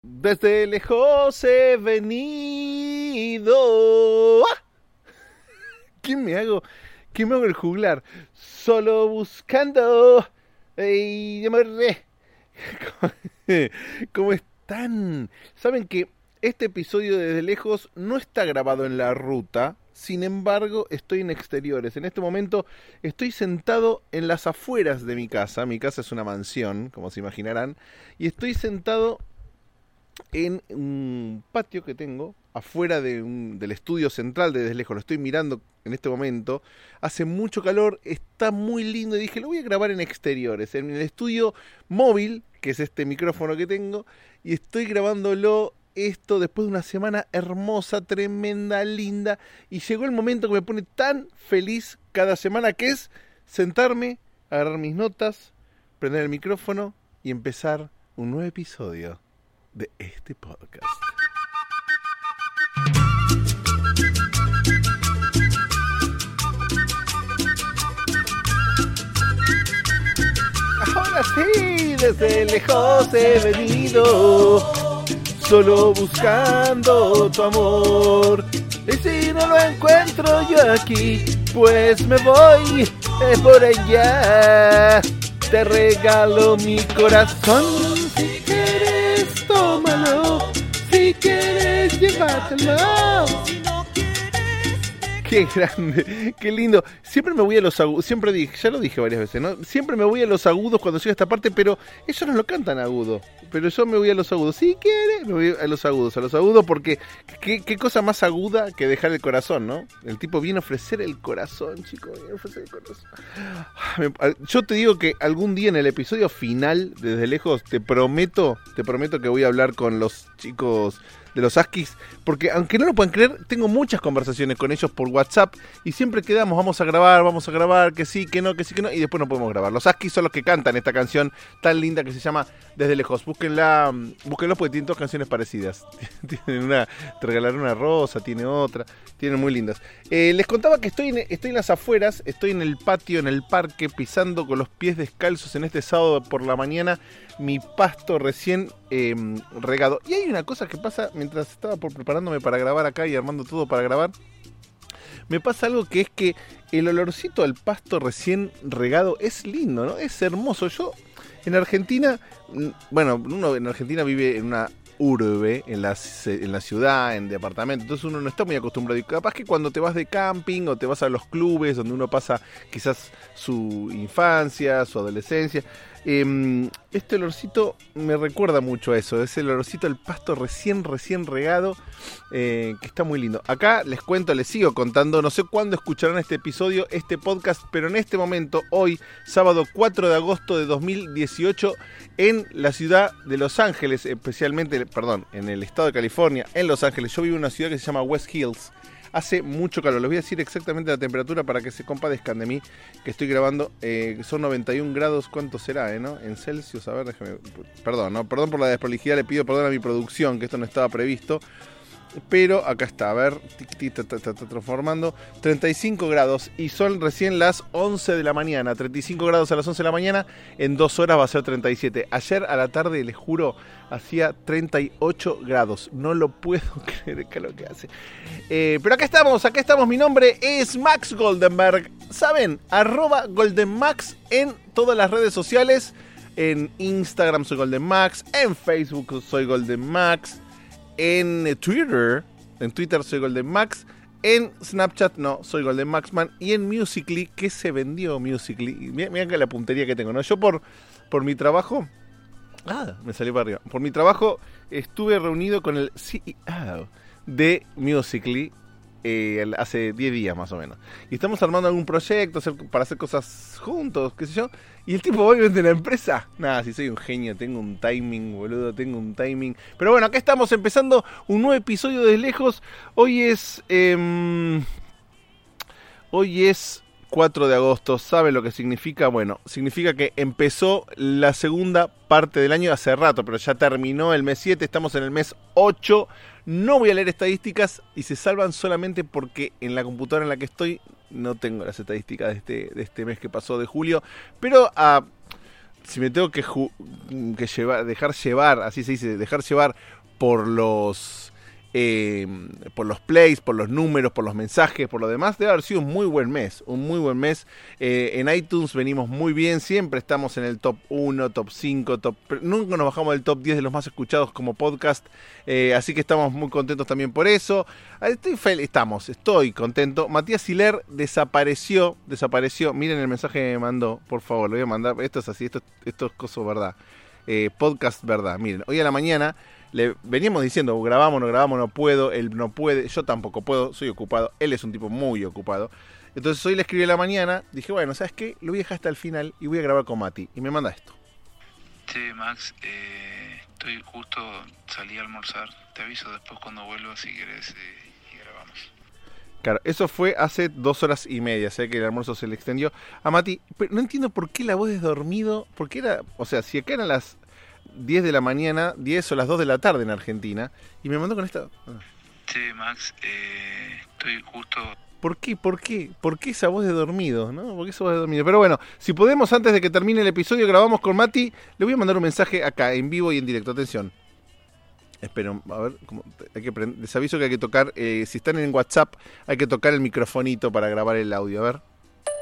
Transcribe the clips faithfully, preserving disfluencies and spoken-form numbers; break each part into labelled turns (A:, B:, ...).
A: Desde lejos he venido. ¡Ah! ¿Qué me hago? ¿Qué me hago el juglar? Solo buscando. ¡Ey, ya me re! ¿Cómo están? Saben que este episodio de Desde Lejos no está grabado en la ruta. Sin embargo, estoy en exteriores. En este momento estoy sentado en las afueras de mi casa. Mi casa es una mansión, como se imaginarán. Y estoy sentado en un patio que tengo afuera de un, del estudio central de Desde Lejos. Lo estoy mirando en este momento. Hace mucho calor, está muy lindo y dije, lo voy a grabar en exteriores, en el estudio móvil, que es este micrófono que tengo, y estoy grabándolo esto después de una semana hermosa, tremenda, linda, y llegó el momento que me pone tan feliz cada semana, que es sentarme, agarrar mis notas, prender el micrófono y empezar un nuevo episodio de este podcast. Ahora sí, desde lejos he venido, solo buscando tu amor. Y si no lo encuentro yo aquí, pues me voy eh, por allá. Te regalo mi corazón, si quieres tómalo, si quieres llévatelo. Qué grande, qué lindo. Siempre me voy a los agudos, siempre dije, ya lo dije varias veces, ¿no? Siempre me voy a los agudos cuando llega esta parte, pero ellos no lo cantan agudo. Pero yo me voy a los agudos. Si quieres, me voy a los agudos, a los agudos, porque qué, qué cosa más aguda que dejar el corazón, ¿no? El tipo viene a ofrecer el corazón, chicos, viene a ofrecer el corazón. Yo te digo que algún día en el episodio final, desde lejos, te prometo, te prometo que voy a hablar con los chicos de los Askis, porque aunque no lo puedan creer, tengo muchas conversaciones con ellos por WhatsApp y siempre quedamos, vamos a grabar, vamos a grabar, que sí, que no, que sí, que no, y después no podemos grabar. Los Askis son los que cantan esta canción tan linda que se llama Desde Lejos. Búsquenla, búsquenlos porque tienen dos canciones parecidas. Tienen una, Te regalaré una rosa, tiene otra, tienen muy lindas. Eh, les contaba que estoy en, estoy en las afueras, estoy en el patio, en el parque, pisando con los pies descalzos en este sábado por la mañana mi pasto recién eh, regado. Y hay una cosa que pasa mientras estaba por preparándome para grabar acá y armando todo para grabar. Me pasa algo que es que el olorcito al pasto recién regado es lindo, ¿no? Es hermoso. Yo en Argentina, bueno, uno en Argentina vive en una urbe, en la, en la ciudad, en departamento, entonces uno no está muy acostumbrado, y capaz que cuando te vas de camping o te vas a los clubes donde uno pasa quizás su infancia, su adolescencia, eh, este olorcito me recuerda mucho a eso, es el olorcito del pasto recién, recién regado, eh, que está muy lindo. Acá les cuento, les sigo contando, no sé cuándo escucharán este episodio, este podcast, pero en este momento, hoy, sábado cuatro de agosto de dos mil dieciocho, en la ciudad de Los Ángeles, especialmente, perdón, en el estado de California, en Los Ángeles. Yo vivo en una ciudad que se llama West Hills. Hace mucho calor. Les voy a decir exactamente la temperatura para que se compadezcan de mí, que estoy grabando. Eh, son noventa y un grados. ¿Cuánto será, eh, no? En Celsius, a ver, déjame... Perdón, ¿no? Perdón por la desprolijidad. Le pido perdón a mi producción, que esto no estaba previsto. Pero acá está, a ver, está transformando, treinta y cinco grados y son recién las once de la mañana, treinta y cinco grados a las once de la mañana, en dos horas va a ser treinta y siete. Ayer a la tarde, les juro, hacía treinta y ocho grados, no lo puedo creer, que es lo que hace. Eh, pero acá estamos, acá estamos, mi nombre es Max Goldenberg, ¿saben? Arroba GoldenMax en todas las redes sociales, en Instagram soy GoldenMax, en Facebook soy GoldenMax, en Twitter, en Twitter soy GoldenMax, en Snapchat no, soy GoldenMaxman, y en Musical.ly, que se vendió Musical.ly. Miren que la puntería que tengo, ¿no? Yo por, por mi trabajo, ah, me salió para arriba, por mi trabajo estuve reunido con el C E O de Musical.ly eh, hace diez días más o menos. Y estamos armando algún proyecto hacer, para hacer cosas juntos, qué sé yo. Y el tipo obviamente en la empresa, nada, si soy un genio, tengo un timing, boludo, tengo un timing. Pero bueno, acá estamos empezando un nuevo episodio de Lejos. Hoy es... Eh, hoy es cuatro de agosto. ¿Sabe lo que significa? Bueno, significa que empezó la segunda parte del año hace rato, pero ya terminó el mes siete, estamos en el mes ocho. No voy a leer estadísticas y se salvan solamente porque en la computadora en la que estoy no tengo las estadísticas de este, de este mes que pasó de julio. Pero a si me tengo que, ju- que llevar, dejar llevar, así se dice, dejar llevar por los eh, por los plays, por los números, por los mensajes, por lo demás, debe haber sido un muy buen mes, un muy buen mes. Eh, en iTunes venimos muy bien, siempre estamos en el top uno, top cinco, top, nunca nos bajamos del top diez de los más escuchados como podcast, eh, así que estamos muy contentos también por eso. Estoy feliz, estamos, estoy contento. Matías Hiler desapareció, desapareció, miren el mensaje que me mandó, por favor, lo voy a mandar, esto es así, esto, esto es cosa verdad, eh, podcast verdad, miren, hoy a la mañana le veníamos diciendo, grabamos, no grabamos, no puedo, él no puede, yo tampoco puedo, soy ocupado, él es un tipo muy ocupado. Entonces hoy le escribí a la mañana, dije, bueno, ¿sabes qué? Lo voy a dejar hasta el final y voy a grabar con Mati. Y me manda esto.
B: Che, Max, eh, estoy justo, salí a almorzar, te aviso después cuando vuelva si querés eh, y grabamos.
A: Claro, eso fue hace dos horas y media, sé que el almuerzo se le extendió a Mati, pero no entiendo por qué la voz es dormido, porque era, o sea, si acá eran las diez de la mañana, diez o las dos de la tarde en Argentina, y me mandó con esta...
B: Che, Max, eh, estoy justo...
A: ¿Por qué? ¿Por qué? ¿Por qué esa voz de dormido? ¿No? ¿Por qué esa voz de dormido? Pero bueno, si podemos, antes de que termine el episodio, grabamos con Mati, le voy a mandar un mensaje acá, en vivo y en directo. Atención. Esperen, a ver, ¿cómo? Hay que prend... les aviso que hay que tocar, eh, si están en WhatsApp, hay que tocar el microfonito para grabar el audio. A ver.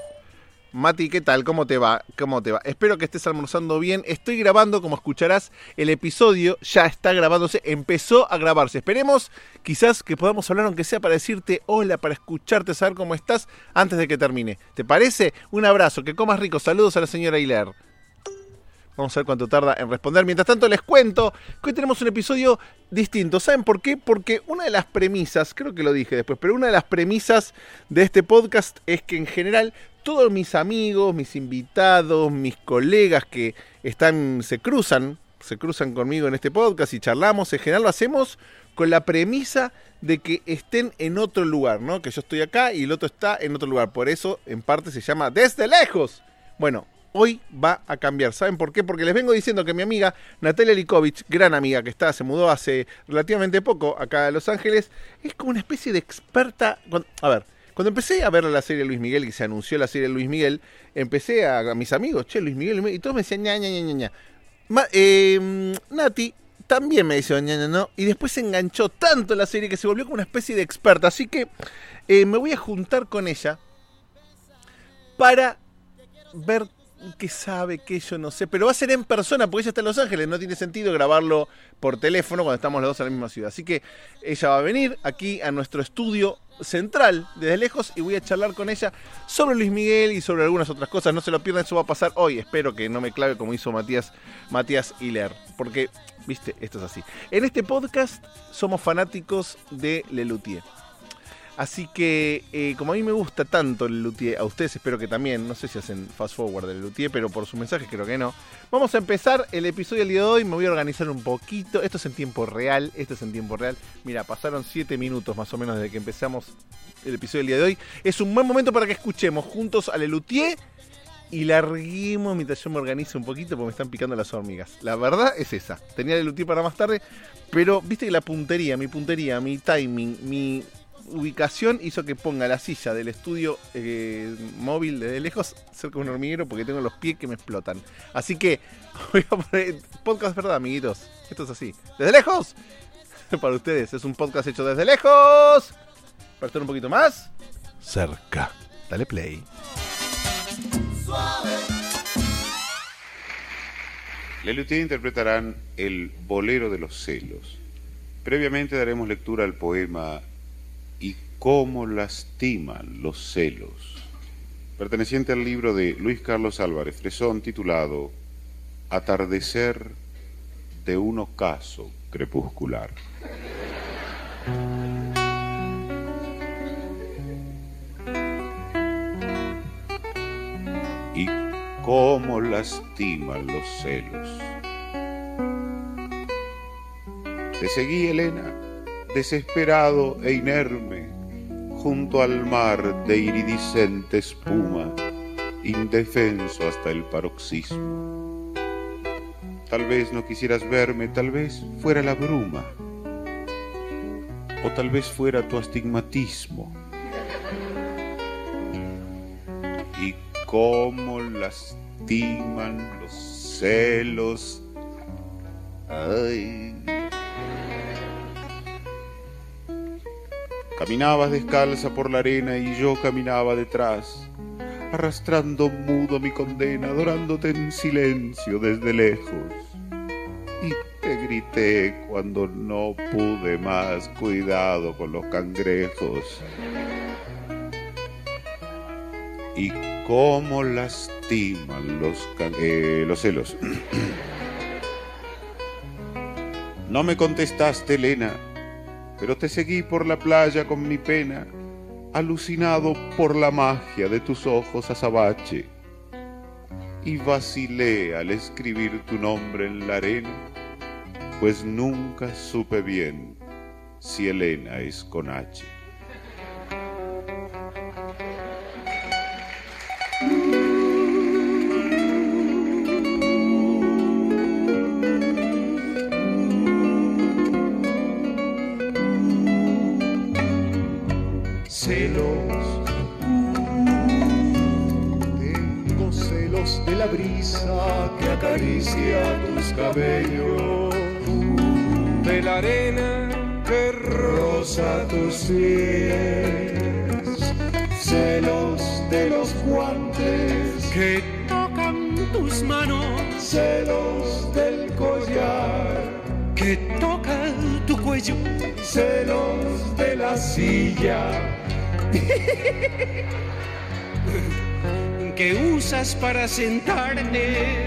A: Mati, ¿qué tal? ¿Cómo te va? ¿Cómo te va? Espero que estés almorzando bien. Estoy grabando, como escucharás, el episodio ya está grabándose, empezó a grabarse. Esperemos quizás que podamos hablar, aunque sea para decirte hola, para escucharte, saber cómo estás antes de que termine. ¿Te parece? Un abrazo, que comas rico. Saludos a la señora Hiler. Vamos a ver cuánto tarda en responder. Mientras tanto les cuento que hoy tenemos un episodio distinto. ¿Saben por qué? Porque una de las premisas, creo que lo dije después, pero una de las premisas de este podcast es que en general todos mis amigos, mis invitados, mis colegas que están, se cruzan, se cruzan conmigo en este podcast y charlamos, en general lo hacemos con la premisa de que estén en otro lugar, ¿no? Que yo estoy acá y el otro está en otro lugar. Por eso, en parte, se llama Desde Lejos. Bueno, hoy va a cambiar. ¿Saben por qué? Porque les vengo diciendo que mi amiga Natalia Likovich, gran amiga que está, se mudó hace relativamente poco acá a Los Ángeles, es como una especie de experta. A ver, cuando empecé a ver la serie Luis Miguel, y se anunció la serie Luis Miguel, empecé a, a mis amigos, che, Luis Miguel, Luis Miguel, y todos me decían ña, ña, ña, ña, ña. Ma, eh, Nati también me decía ña, ña, no, y después se enganchó tanto la serie que se volvió como una especie de experta. Así que eh, me voy a juntar con ella para ver qué sabe, qué yo no sé, pero va a ser en persona porque ella está en Los Ángeles, no tiene sentido grabarlo por teléfono cuando estamos los dos en la misma ciudad. Así que ella va a venir aquí a nuestro estudio central desde lejos y voy a charlar con ella sobre Luis Miguel y sobre algunas otras cosas. No se lo pierdan, eso va a pasar hoy. Espero que no me clave como hizo Matías Matías Hiler, porque, viste, esto es así. En este podcast somos fanáticos de Lelutier. Así que, eh, como a mí me gusta tanto el Lelutier, a ustedes espero que también, no sé si hacen fast forward del Lelutier, pero por sus mensajes creo que no. Vamos a empezar el episodio del día de hoy, me voy a organizar un poquito. Esto es en tiempo real, esto es en tiempo real. Mira, pasaron siete minutos más o menos desde que empezamos el episodio del día de hoy. Es un buen momento para que escuchemos juntos a Lelutier y larguemos mientras yo me organizo un poquito porque me están picando las hormigas. La verdad es esa, tenía Lelutier para más tarde, pero viste que la puntería, mi puntería, mi timing, mi ubicación hizo que ponga la silla del estudio eh, móvil desde lejos cerca de un hormiguero porque tengo los pies que me explotan. Así que voy a poner podcast, ¿verdad, amiguitos? Esto es así. ¡Desde lejos! Para ustedes, es un podcast hecho desde lejos. Para estar un poquito más cerca. Dale play.
C: Lelutier interpretarán el Bolero de los celos. Previamente daremos lectura al poema Y cómo lastiman los celos, perteneciente al libro de Luis Carlos Álvarez Fresón, titulado Atardecer de un ocaso crepuscular. Y cómo lastiman los celos. Te seguí, Helena, desesperado e inerme, junto al mar de iridiscente espuma, indefenso hasta el paroxismo. Tal vez no quisieras verme, tal vez fuera la bruma, o tal vez fuera tu astigmatismo. Y cómo lastiman los celos. Ay. Caminabas descalza por la arena y yo caminaba detrás, arrastrando mudo mi condena, adorándote en silencio desde lejos. Y te grité cuando no pude más, cuidado con los cangrejos. Y cómo lastiman los, can eh, los celos. No me contestaste, Elena, pero te seguí por la playa con mi pena, alucinado por la magia de tus ojos azabache. Y vacilé al escribir tu nombre en la arena, pues nunca supe bien si Elena es con H.
D: Celos, tengo celos de la brisa que acaricia tus cabellos, de la arena que roza tus pies, celos de los guantes que tocan tus manos, celos del collar que toca tu cuello, celos de la silla que usas para sentarte.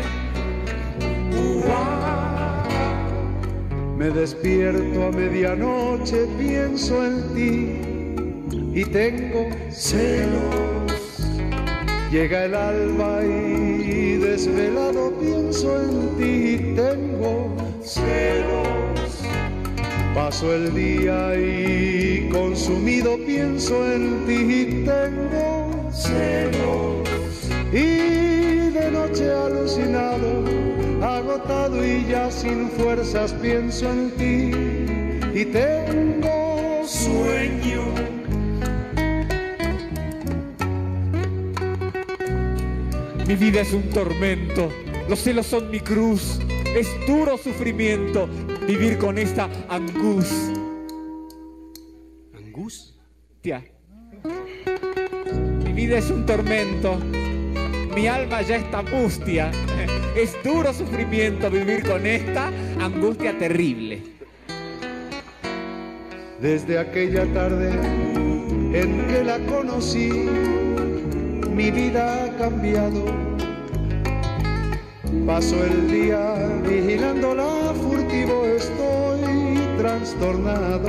D: Uah. Me despierto a medianoche, pienso en ti y tengo celos. Llega el alba y desvelado pienso en ti y tengo celos. Paso el día y consumido pienso en ti y tengo celos. Y de noche alucinado, agotado y ya sin fuerzas pienso en ti y tengo sueño. Mi vida es un tormento, los celos son mi cruz, es duro sufrimiento vivir con esta angustia. ¿Angustia? Mi vida es un tormento, mi alma ya está mustia, es duro sufrimiento vivir con esta angustia terrible. Desde aquella tarde en que la conocí, mi vida ha cambiado. Paso el día vigilándola furtivo, estoy trastornado.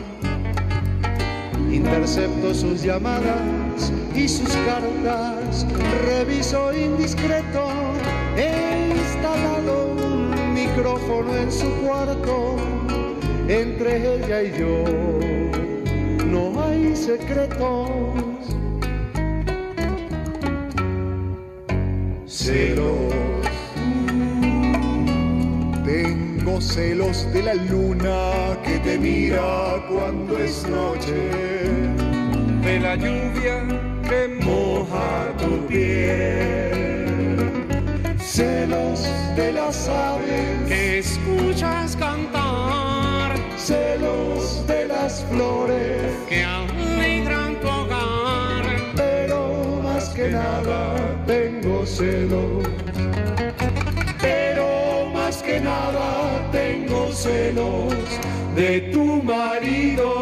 D: Intercepto sus llamadas y sus cartas, reviso indiscreto. He instalado un micrófono en su cuarto. Entre ella y yo no hay secretos. Celos. Tengo celos de la luna que te mira cuando es noche, de la lluvia que moja tu piel, celos de las aves que escuchas cantar, celos de las flores que alegran tu hogar, pero más que nada tengo celos. Más que nada tengo celos de tu marido.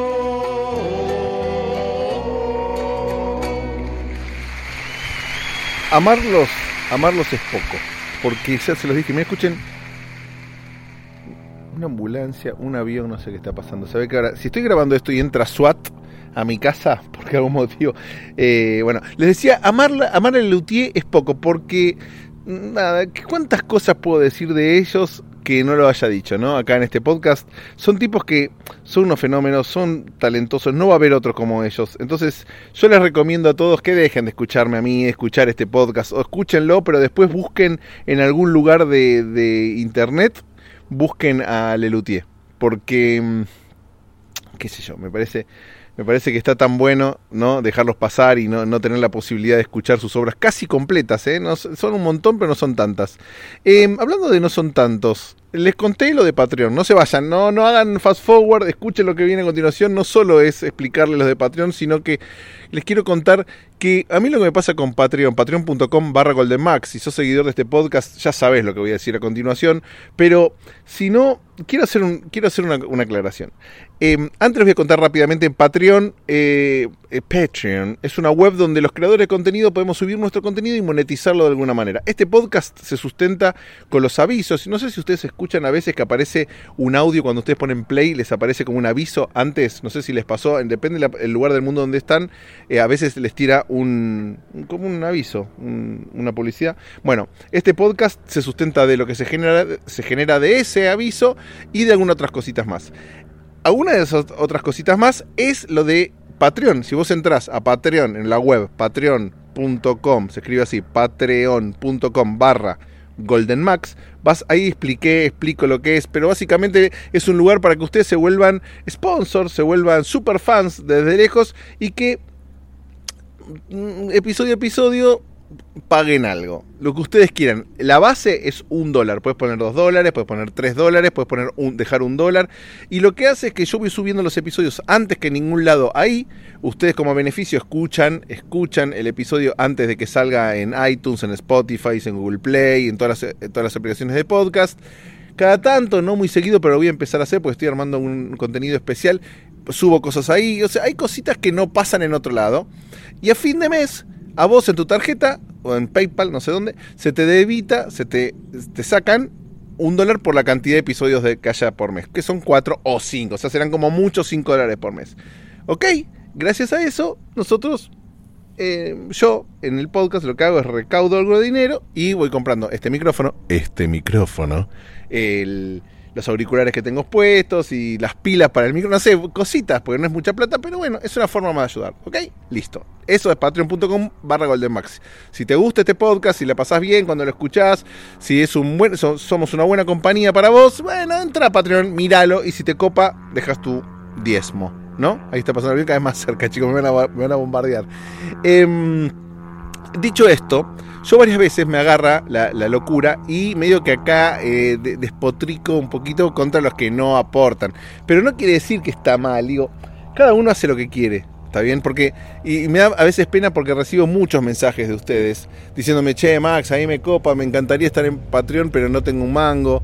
A: Amarlos, amarlos es poco, porque ya se los dije, me escuchen, una ambulancia, un avión, no sé qué está pasando. Sabe que ahora, si estoy grabando esto y entra SWAT a mi casa, por algún motivo, eh, bueno, les decía, amar, amar a Lelutier es poco, porque nada, ¿cuántas cosas puedo decir de ellos que no lo haya dicho, ¿no? Acá en este podcast son tipos que son unos fenómenos, son talentosos, no va a haber otros como ellos. Entonces yo les recomiendo a todos que dejen de escucharme a mí, escuchar este podcast, o escúchenlo, pero después busquen en algún lugar de, de internet, busquen a Lelutier, porque qué sé yo, me parece... Me parece que está tan bueno, ¿no? Dejarlos pasar y no, no tener la posibilidad de escuchar sus obras casi completas, ¿eh? No, son un montón, pero no son tantas. Eh, hablando de no son tantos, les conté lo de Patreon. No se vayan, no, no hagan fast forward, escuchen lo que viene a continuación. No solo es explicarles los de Patreon, sino que les quiero contar que a mí lo que me pasa con Patreon, patreon.com barra goldenmax, si sos seguidor de este podcast ya sabés lo que voy a decir a continuación, pero si no, quiero hacer, un, quiero hacer una, una aclaración. Eh, antes les voy a contar rápidamente, en Patreon, eh, eh, Patreon es una web donde los creadores de contenido podemos subir nuestro contenido y monetizarlo de alguna manera. Este podcast se sustenta con los avisos. No sé si ustedes escuchan a veces que aparece un audio cuando ustedes ponen play, les aparece como un aviso antes, no sé si les pasó, depende del lugar del mundo donde están, eh, a veces les tira un, como un aviso, un, una publicidad. Bueno, este podcast se sustenta de lo que se genera, se genera de ese aviso y de algunas otras cositas más. Alguna de esas otras cositas más es lo de Patreon. Si vos entrás a Patreon en la web, patreon punto com, se escribe así, patreon punto com barra goldenmax, vas ahí, expliqué, explico lo que es, pero básicamente es un lugar para que ustedes se vuelvan sponsors, se vuelvan super fans desde lejos y que episodio a episodio paguen algo, lo que ustedes quieran. La base es un dólar, puedes poner dos dólares, puedes poner tres dólares, puedes poner un, dejar un dólar, y lo que hace es que yo voy subiendo los episodios antes que en ningún lado. Ahí ustedes como beneficio escuchan escuchan el episodio antes de que salga en iTunes, en Spotify, en Google Play, en todas las, en todas las aplicaciones de podcast. Cada tanto, no muy seguido, pero voy a empezar a hacer porque estoy armando un contenido especial, subo cosas ahí, o sea, hay cositas que no pasan en otro lado, y a fin de mes a vos en tu tarjeta o en PayPal, no sé dónde, se te debita, se te, te sacan un dólar por la cantidad de episodios de que haya por mes, que son cuatro o cinco, o sea, serán como muchos cinco dólares por mes. Ok, gracias a eso, nosotros, eh, yo en el podcast lo que hago es recaudo algo de dinero y voy comprando este micrófono, este micrófono, el... los auriculares que tengo puestos y las pilas para el micro, no sé, cositas, porque no es mucha plata, pero bueno, es una forma más de ayudar, ¿ok? Listo. Eso es patreon.com barra goldenmax. Si te gusta este podcast, si la pasás bien cuando lo escuchás, si es un buen, so, somos una buena compañía para vos, bueno, entra a Patreon, míralo, y si te copa, dejas tu diezmo, ¿no? Ahí está pasando bien, cada vez más cerca, chicos, me van a, me van a bombardear. Eh, dicho esto, yo varias veces me agarra la, la locura y medio que acá eh, de, despotrico un poquito contra los que no aportan. Pero no quiere decir que está mal, digo, cada uno hace lo que quiere, ¿está bien? Porque, y me da a veces pena porque recibo muchos mensajes de ustedes diciéndome, che, Max, a mí me copa, me encantaría estar en Patreon, pero no tengo un mango.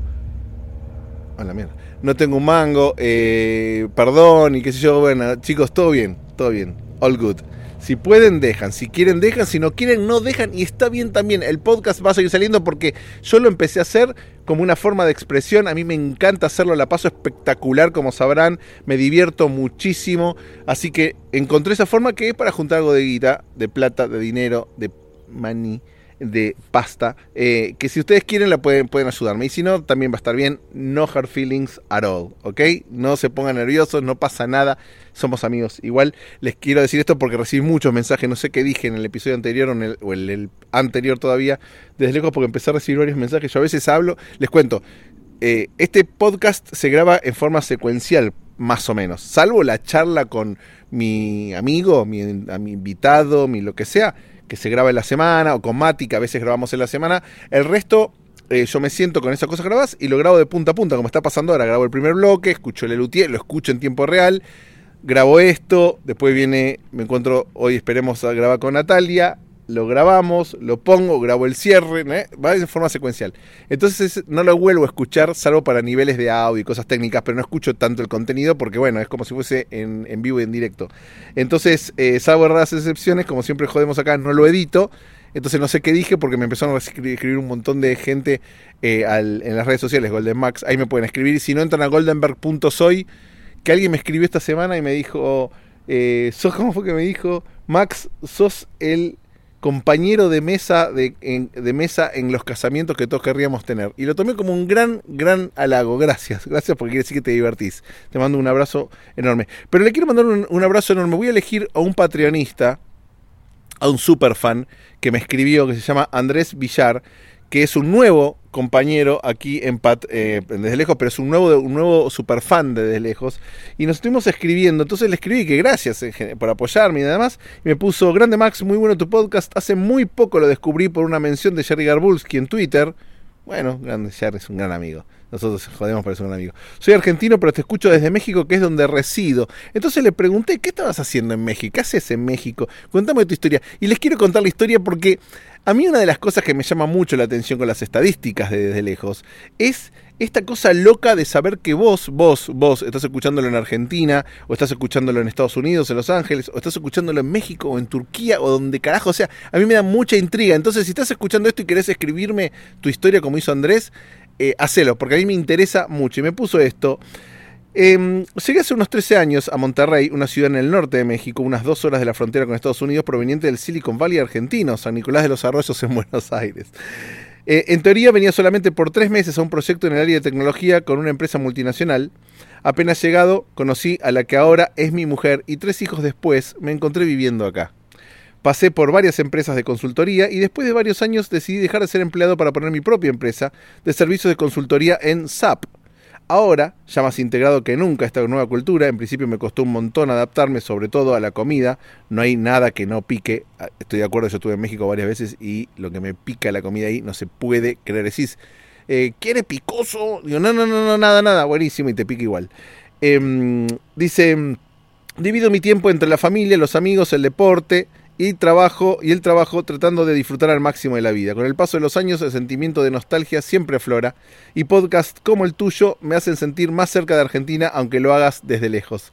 A: A la mierda. No tengo un mango, eh, perdón, y qué sé yo, bueno, chicos, todo bien, todo bien, all good. Si pueden, dejan. Si quieren, dejan. Si no quieren, no dejan. Y está bien también. El podcast va a seguir saliendo porque yo lo empecé a hacer como una forma de expresión. A mí me encanta hacerlo. La paso espectacular, como sabrán. Me divierto muchísimo. Así que encontré esa forma que es para juntar algo de guita, de plata, de dinero, de money, de pasta. Eh, que si ustedes quieren, la pueden, pueden ayudarme. Y si no, también va a estar bien. No hard feelings at all. ¿Ok? No se pongan nerviosos. No pasa nada. Somos amigos. Igual les quiero decir esto porque recibí muchos mensajes, no sé qué dije en el episodio anterior o en el, o en el anterior todavía, desde lejos, porque empecé a recibir varios mensajes. Yo a veces hablo, les cuento, eh, este podcast se graba en forma secuencial, más o menos, salvo la charla con mi amigo, mi, a mi invitado, mi lo que sea, que se graba en la semana, o con Mati, que a veces grabamos en la semana. El resto... Eh, yo me siento con esas cosas grabadas y lo grabo de punta a punta, como está pasando ahora. Grabo el primer bloque, escucho el Lelutier, lo escucho en tiempo real, grabo esto, después viene, me encuentro, hoy esperemos a grabar con Natalia, lo grabamos, lo pongo, grabo el cierre, ¿eh? Va de forma secuencial. Entonces no lo vuelvo a escuchar, salvo para niveles de audio y cosas técnicas, pero no escucho tanto el contenido porque, bueno, es como si fuese en, en vivo y en directo. Entonces, eh, salvo raras excepciones, como siempre jodemos acá, no lo edito. Entonces no sé qué dije porque me empezaron a escribir un montón de gente eh, al, en las redes sociales, GoldenMax, ahí me pueden escribir. Si no, entran a goldenberg punto soy, que alguien me escribió esta semana y me dijo, eh, sos, ¿cómo fue que me dijo? Max, sos el compañero de mesa de, en, de mesa en los casamientos que todos querríamos tener. Y lo tomé como un gran, gran halago. Gracias, gracias porque quiere decir que te divertís. Te mando un abrazo enorme. Pero le quiero mandar un, un abrazo enorme. Voy a elegir a un patreonista, a un super fan que me escribió, que se llama Andrés Villar, que es un nuevo compañero aquí en Pat, eh, Desde Lejos, pero es un nuevo, un nuevo superfan de Desde Lejos, y nos estuvimos escribiendo. Entonces le escribí que gracias eh, por apoyarme y nada más, y me puso: grande Max, muy bueno tu podcast, hace muy poco lo descubrí por una mención de Jerry Garbulski en Twitter. Bueno, grande Jerry, es un gran amigo. Nosotros jodemos por ser un amigo. Soy argentino, pero te escucho desde México, que es donde resido. Entonces le pregunté: ¿qué estabas haciendo en México? ¿Qué haces en México? Cuéntame tu historia. Y les quiero contar la historia porque a mí una de las cosas que me llama mucho la atención con las estadísticas de Desde Lejos es esta cosa loca de saber que vos, vos, vos estás escuchándolo en Argentina, o estás escuchándolo en Estados Unidos, en Los Ángeles, o estás escuchándolo en México, o en Turquía, o donde carajo. O sea, a mí me da mucha intriga. Entonces, si estás escuchando esto y querés escribirme tu historia como hizo Andrés, eh, hacelo, porque a mí me interesa mucho. Y me puso esto. Eh, llegué hace unos trece años a Monterrey, una ciudad en el norte de México, unas dos horas de la frontera con Estados Unidos, proveniente del Silicon Valley argentino, San Nicolás de los Arroyos en Buenos Aires. Eh, en teoría venía solamente por tres meses a un proyecto en el área de tecnología con una empresa multinacional. Apenas llegado, conocí a la que ahora es mi mujer y tres hijos después me encontré viviendo acá. Pasé por varias empresas de consultoría y después de varios años decidí dejar de ser empleado para poner mi propia empresa de servicios de consultoría en S A P. Ahora, ya más integrado que nunca a esta nueva cultura, en principio me costó un montón adaptarme, sobre todo a la comida. No hay nada que no pique. Estoy de acuerdo, yo estuve en México varias veces y lo que me pica la comida ahí no se puede creer. Decís, eh, ¿quiere picoso? Digo, no, no, no, no, nada, nada, buenísimo, y te pica igual. Eh, dice, divido mi tiempo entre la familia, los amigos, el deporte y trabajo y el trabajo tratando de disfrutar al máximo de la vida. Con el paso de los años el sentimiento de nostalgia siempre aflora y podcasts como el tuyo me hacen sentir más cerca de Argentina, aunque lo hagas desde lejos.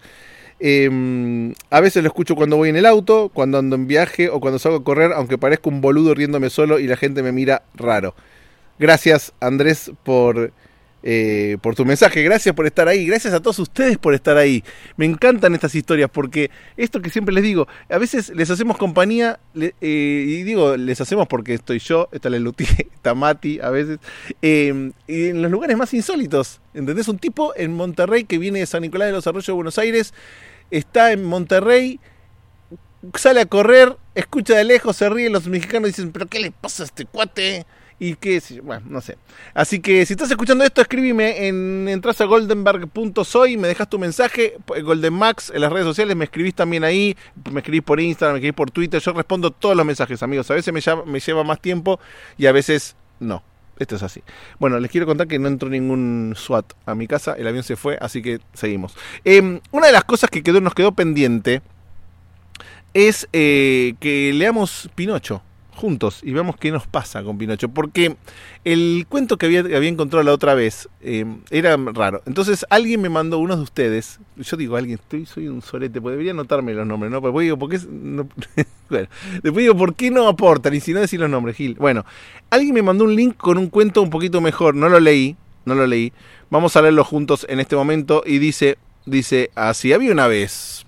A: Eh, a veces lo escucho cuando voy en el auto, cuando ando en viaje o cuando salgo a correr, aunque parezco un boludo riéndome solo y la gente me mira raro. Gracias, Andrés, por... Eh, por tu mensaje, gracias por estar ahí, gracias a todos ustedes por estar ahí. Me encantan estas historias porque esto que siempre les digo, a veces les hacemos compañía, le, eh, y digo les hacemos porque estoy yo, está Leluti, está Mati a veces, eh, y en los lugares más insólitos, ¿entendés? Un tipo en Monterrey que viene de San Nicolás de los Arroyos de Buenos Aires, está en Monterrey, sale a correr, escucha de lejos, se ríe, los mexicanos dicen, ¿pero qué le pasa a este cuate? Y qué sé yo, bueno, no sé. Así que si estás escuchando esto, escríbeme en entras a goldenberg punto soy, me dejas tu mensaje, GoldenMax, en las redes sociales, me escribís también ahí, me escribís por Instagram, me escribís por Twitter, yo respondo todos los mensajes, amigos. A veces me, llama, me lleva más tiempo y a veces no. Esto es así. Bueno, les quiero contar que no entró ningún SWAT a mi casa, el avión se fue, así que seguimos. Eh, una de las cosas que quedó, nos quedó pendiente es eh, que leamos Pinocho juntos y veamos qué nos pasa con Pinocho, porque el cuento que había, había encontrado la otra vez eh, era raro. Entonces alguien me mandó, uno de ustedes, yo digo alguien, estoy, soy un solete, pues debería anotarme los nombres, ¿no? Pero digo, ¿por qué? No? Bueno, después digo, ¿por qué no aportan? Y si no decir los nombres, Gil. Bueno, alguien me mandó un link con un cuento un poquito mejor, no lo leí, no lo leí. Vamos a leerlo juntos en este momento y dice, dice así: había una vez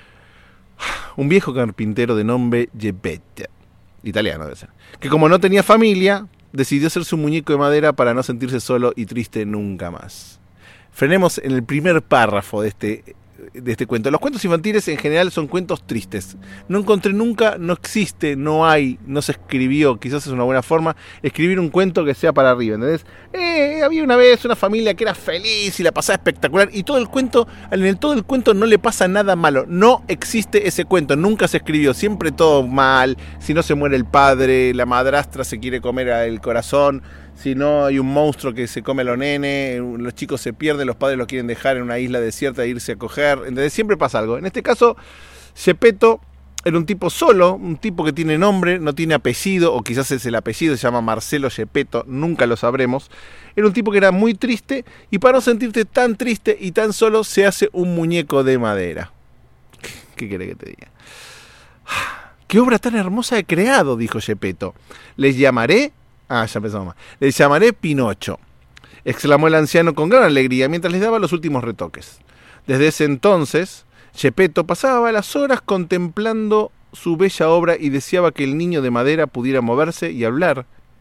A: un viejo carpintero de nombre Geppetto, italiano debe ser, que como no tenía familia, decidió hacerse un muñeco de madera para no sentirse solo y triste nunca más. Frenemos en el primer párrafo de este, de este cuento. Los cuentos infantiles en general son cuentos tristes. No encontré nunca, no existe, no hay, no se escribió, quizás es una buena forma, escribir un cuento que sea para arriba, ¿entendés? Eh, había una vez una familia que era feliz y la pasaba espectacular y todo el cuento, en el todo el cuento no le pasa nada malo. No existe ese cuento, nunca se escribió, siempre todo mal. Si no se muere el padre, la madrastra se quiere comer el corazón. Si no, hay un monstruo que se come a los nenes, los chicos se pierden, los padres los quieren dejar en una isla desierta e irse a coger. Entonces siempre pasa algo. En este caso, Geppetto era un tipo solo, un tipo que tiene nombre, no tiene apellido, o quizás es el apellido, se llama Marcelo Geppetto, nunca lo sabremos. Era un tipo que era muy triste, y para no sentirte tan triste y tan solo, se hace un muñeco de madera. ¿Qué querés que te diga? ¡Qué obra tan hermosa he creado!, dijo Geppetto. Les llamaré... Ah, ya empezamos más. Les llamaré Pinocho, exclamó el anciano con gran alegría mientras les daba los últimos retoques. Desde ese entonces, Geppetto pasaba las horas contemplando su bella obra y deseaba que el niño de madera pudiera moverse y hablar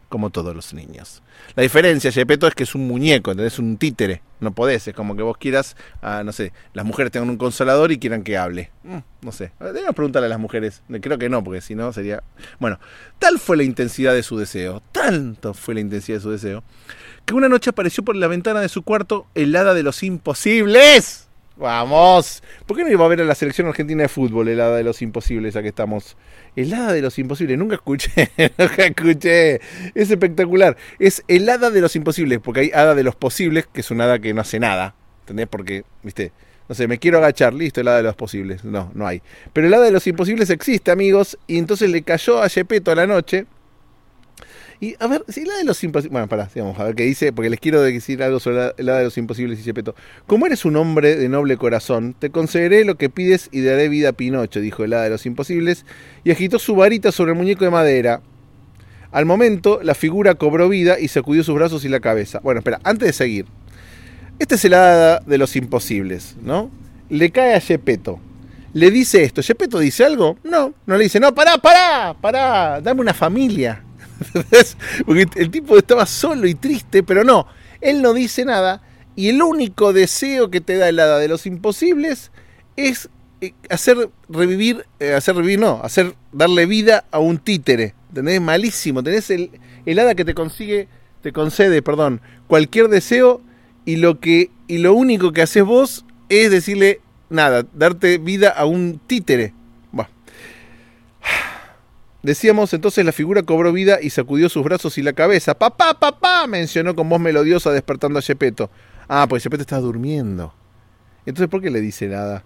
A: como todos los niños. La diferencia, Gepetto, es que es un muñeco, ¿entendés? Un títere. No podés, es como que vos quieras, ah, no sé, las mujeres tengan un consolador y quieran que hable. Mm, no sé, debemos preguntarle a las mujeres. Creo que no, porque si no sería... Bueno, tal fue la intensidad de su deseo, tanto fue la intensidad de su deseo, que una noche apareció por la ventana de su cuarto el hada de los imposibles. ¡Vamos! ¿Por qué no iba a ver a la selección argentina de fútbol, el hada de los imposibles, ya que estamos? El hada de los imposibles, nunca escuché, nunca escuché. Es espectacular. Es el hada de los imposibles, porque hay hada de los posibles, que es un hada que no hace nada. ¿Entendés? Porque, viste, no sé, me quiero agachar, listo, el hada de los posibles. No, no hay. Pero el hada de los imposibles existe, amigos, y entonces le cayó a Gepetto a la noche. Y a ver, si la de los imposibles... Bueno, pará, vamos a ver qué dice, porque les quiero decir algo sobre la, la de los imposibles, dice Gepetto. Como eres un hombre de noble corazón, te concederé lo que pides y daré vida a Pinocho, dijo el hada de los imposibles, y agitó su varita sobre el muñeco de madera. Al momento, la figura cobró vida y sacudió sus brazos y la cabeza. Bueno, espera, antes de seguir. Este es el hada de los imposibles, ¿no? Le cae a Gepetto. Le dice esto. ¿Gepetto dice algo? No, no le dice, no, pará, pará, pará, dame una familia. Porque el tipo estaba solo y triste, pero no, él no dice nada, y el único deseo que te da el hada de los imposibles es hacer revivir, eh, hacer revivir, no, hacer darle vida a un títere. ¿Entendés? Malísimo. Tenés el, el hada que te consigue, te concede, perdón, cualquier deseo, y lo que, y lo único que haces vos es decirle nada, darte vida a un títere. Bueno. Decíamos, entonces la figura cobró vida y sacudió sus brazos y la cabeza. ¡Papá, papá!, mencionó con voz melodiosa despertando a Gepetto. Ah, pues Gepetto estaba durmiendo. Entonces, ¿por qué le dice nada?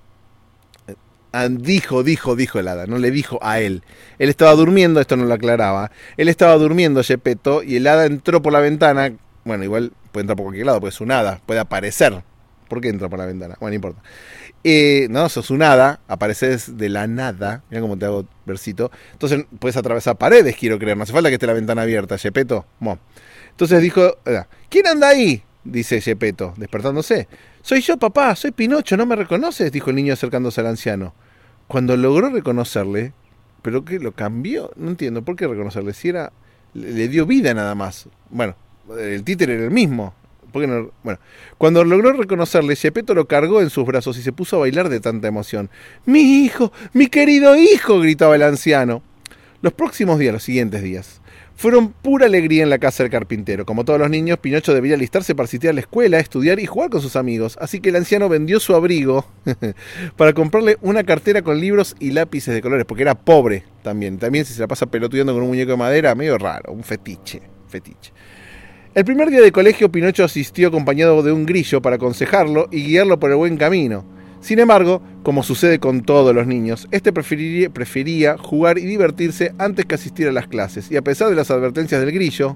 A: Ah, dijo, dijo, dijo el hada, no le dijo a él. Él estaba durmiendo, esto no lo aclaraba. Él estaba durmiendo, Gepetto, y el hada entró por la ventana. Bueno, igual puede entrar por cualquier lado, porque es un hada, puede aparecer. ¿Por qué entra por la ventana? Bueno, no importa. Eh, no, sos un hada, apareces de la nada. Mira cómo te hago versito. Entonces puedes atravesar paredes, quiero creer. No hace falta que esté la ventana abierta, Gepetto. Bueno. Entonces dijo, ¿quién anda ahí?, dice Gepetto, despertándose. Soy yo, papá, soy Pinocho, ¿no me reconoces?, dijo el niño acercándose al anciano. Cuando logró reconocerle, ¿pero qué? ¿Lo cambió? No entiendo, ¿por qué reconocerle? Si era, le dio vida nada más. Bueno, el títere era el mismo. ¿Por qué no? Bueno, cuando logró reconocerle, Gepetto lo cargó en sus brazos y se puso a bailar de tanta emoción. ¡Mi hijo! ¡Mi querido hijo!, gritaba el anciano. Los próximos días, los siguientes días, fueron pura alegría en la casa del carpintero. Como todos los niños, Pinocho debía alistarse para asistir a la escuela, estudiar y jugar con sus amigos. Así que el anciano vendió su abrigo para comprarle una cartera con libros y lápices de colores, porque era pobre también. También si se la pasa pelotudeando con un muñeco de madera, medio raro, un fetiche, fetiche. El primer día de colegio, Pinocho asistió acompañado de un grillo para aconsejarlo y guiarlo por el buen camino. Sin embargo, como sucede con todos los niños, este prefería, prefería jugar y divertirse antes que asistir a las clases. Y a pesar de las advertencias del grillo,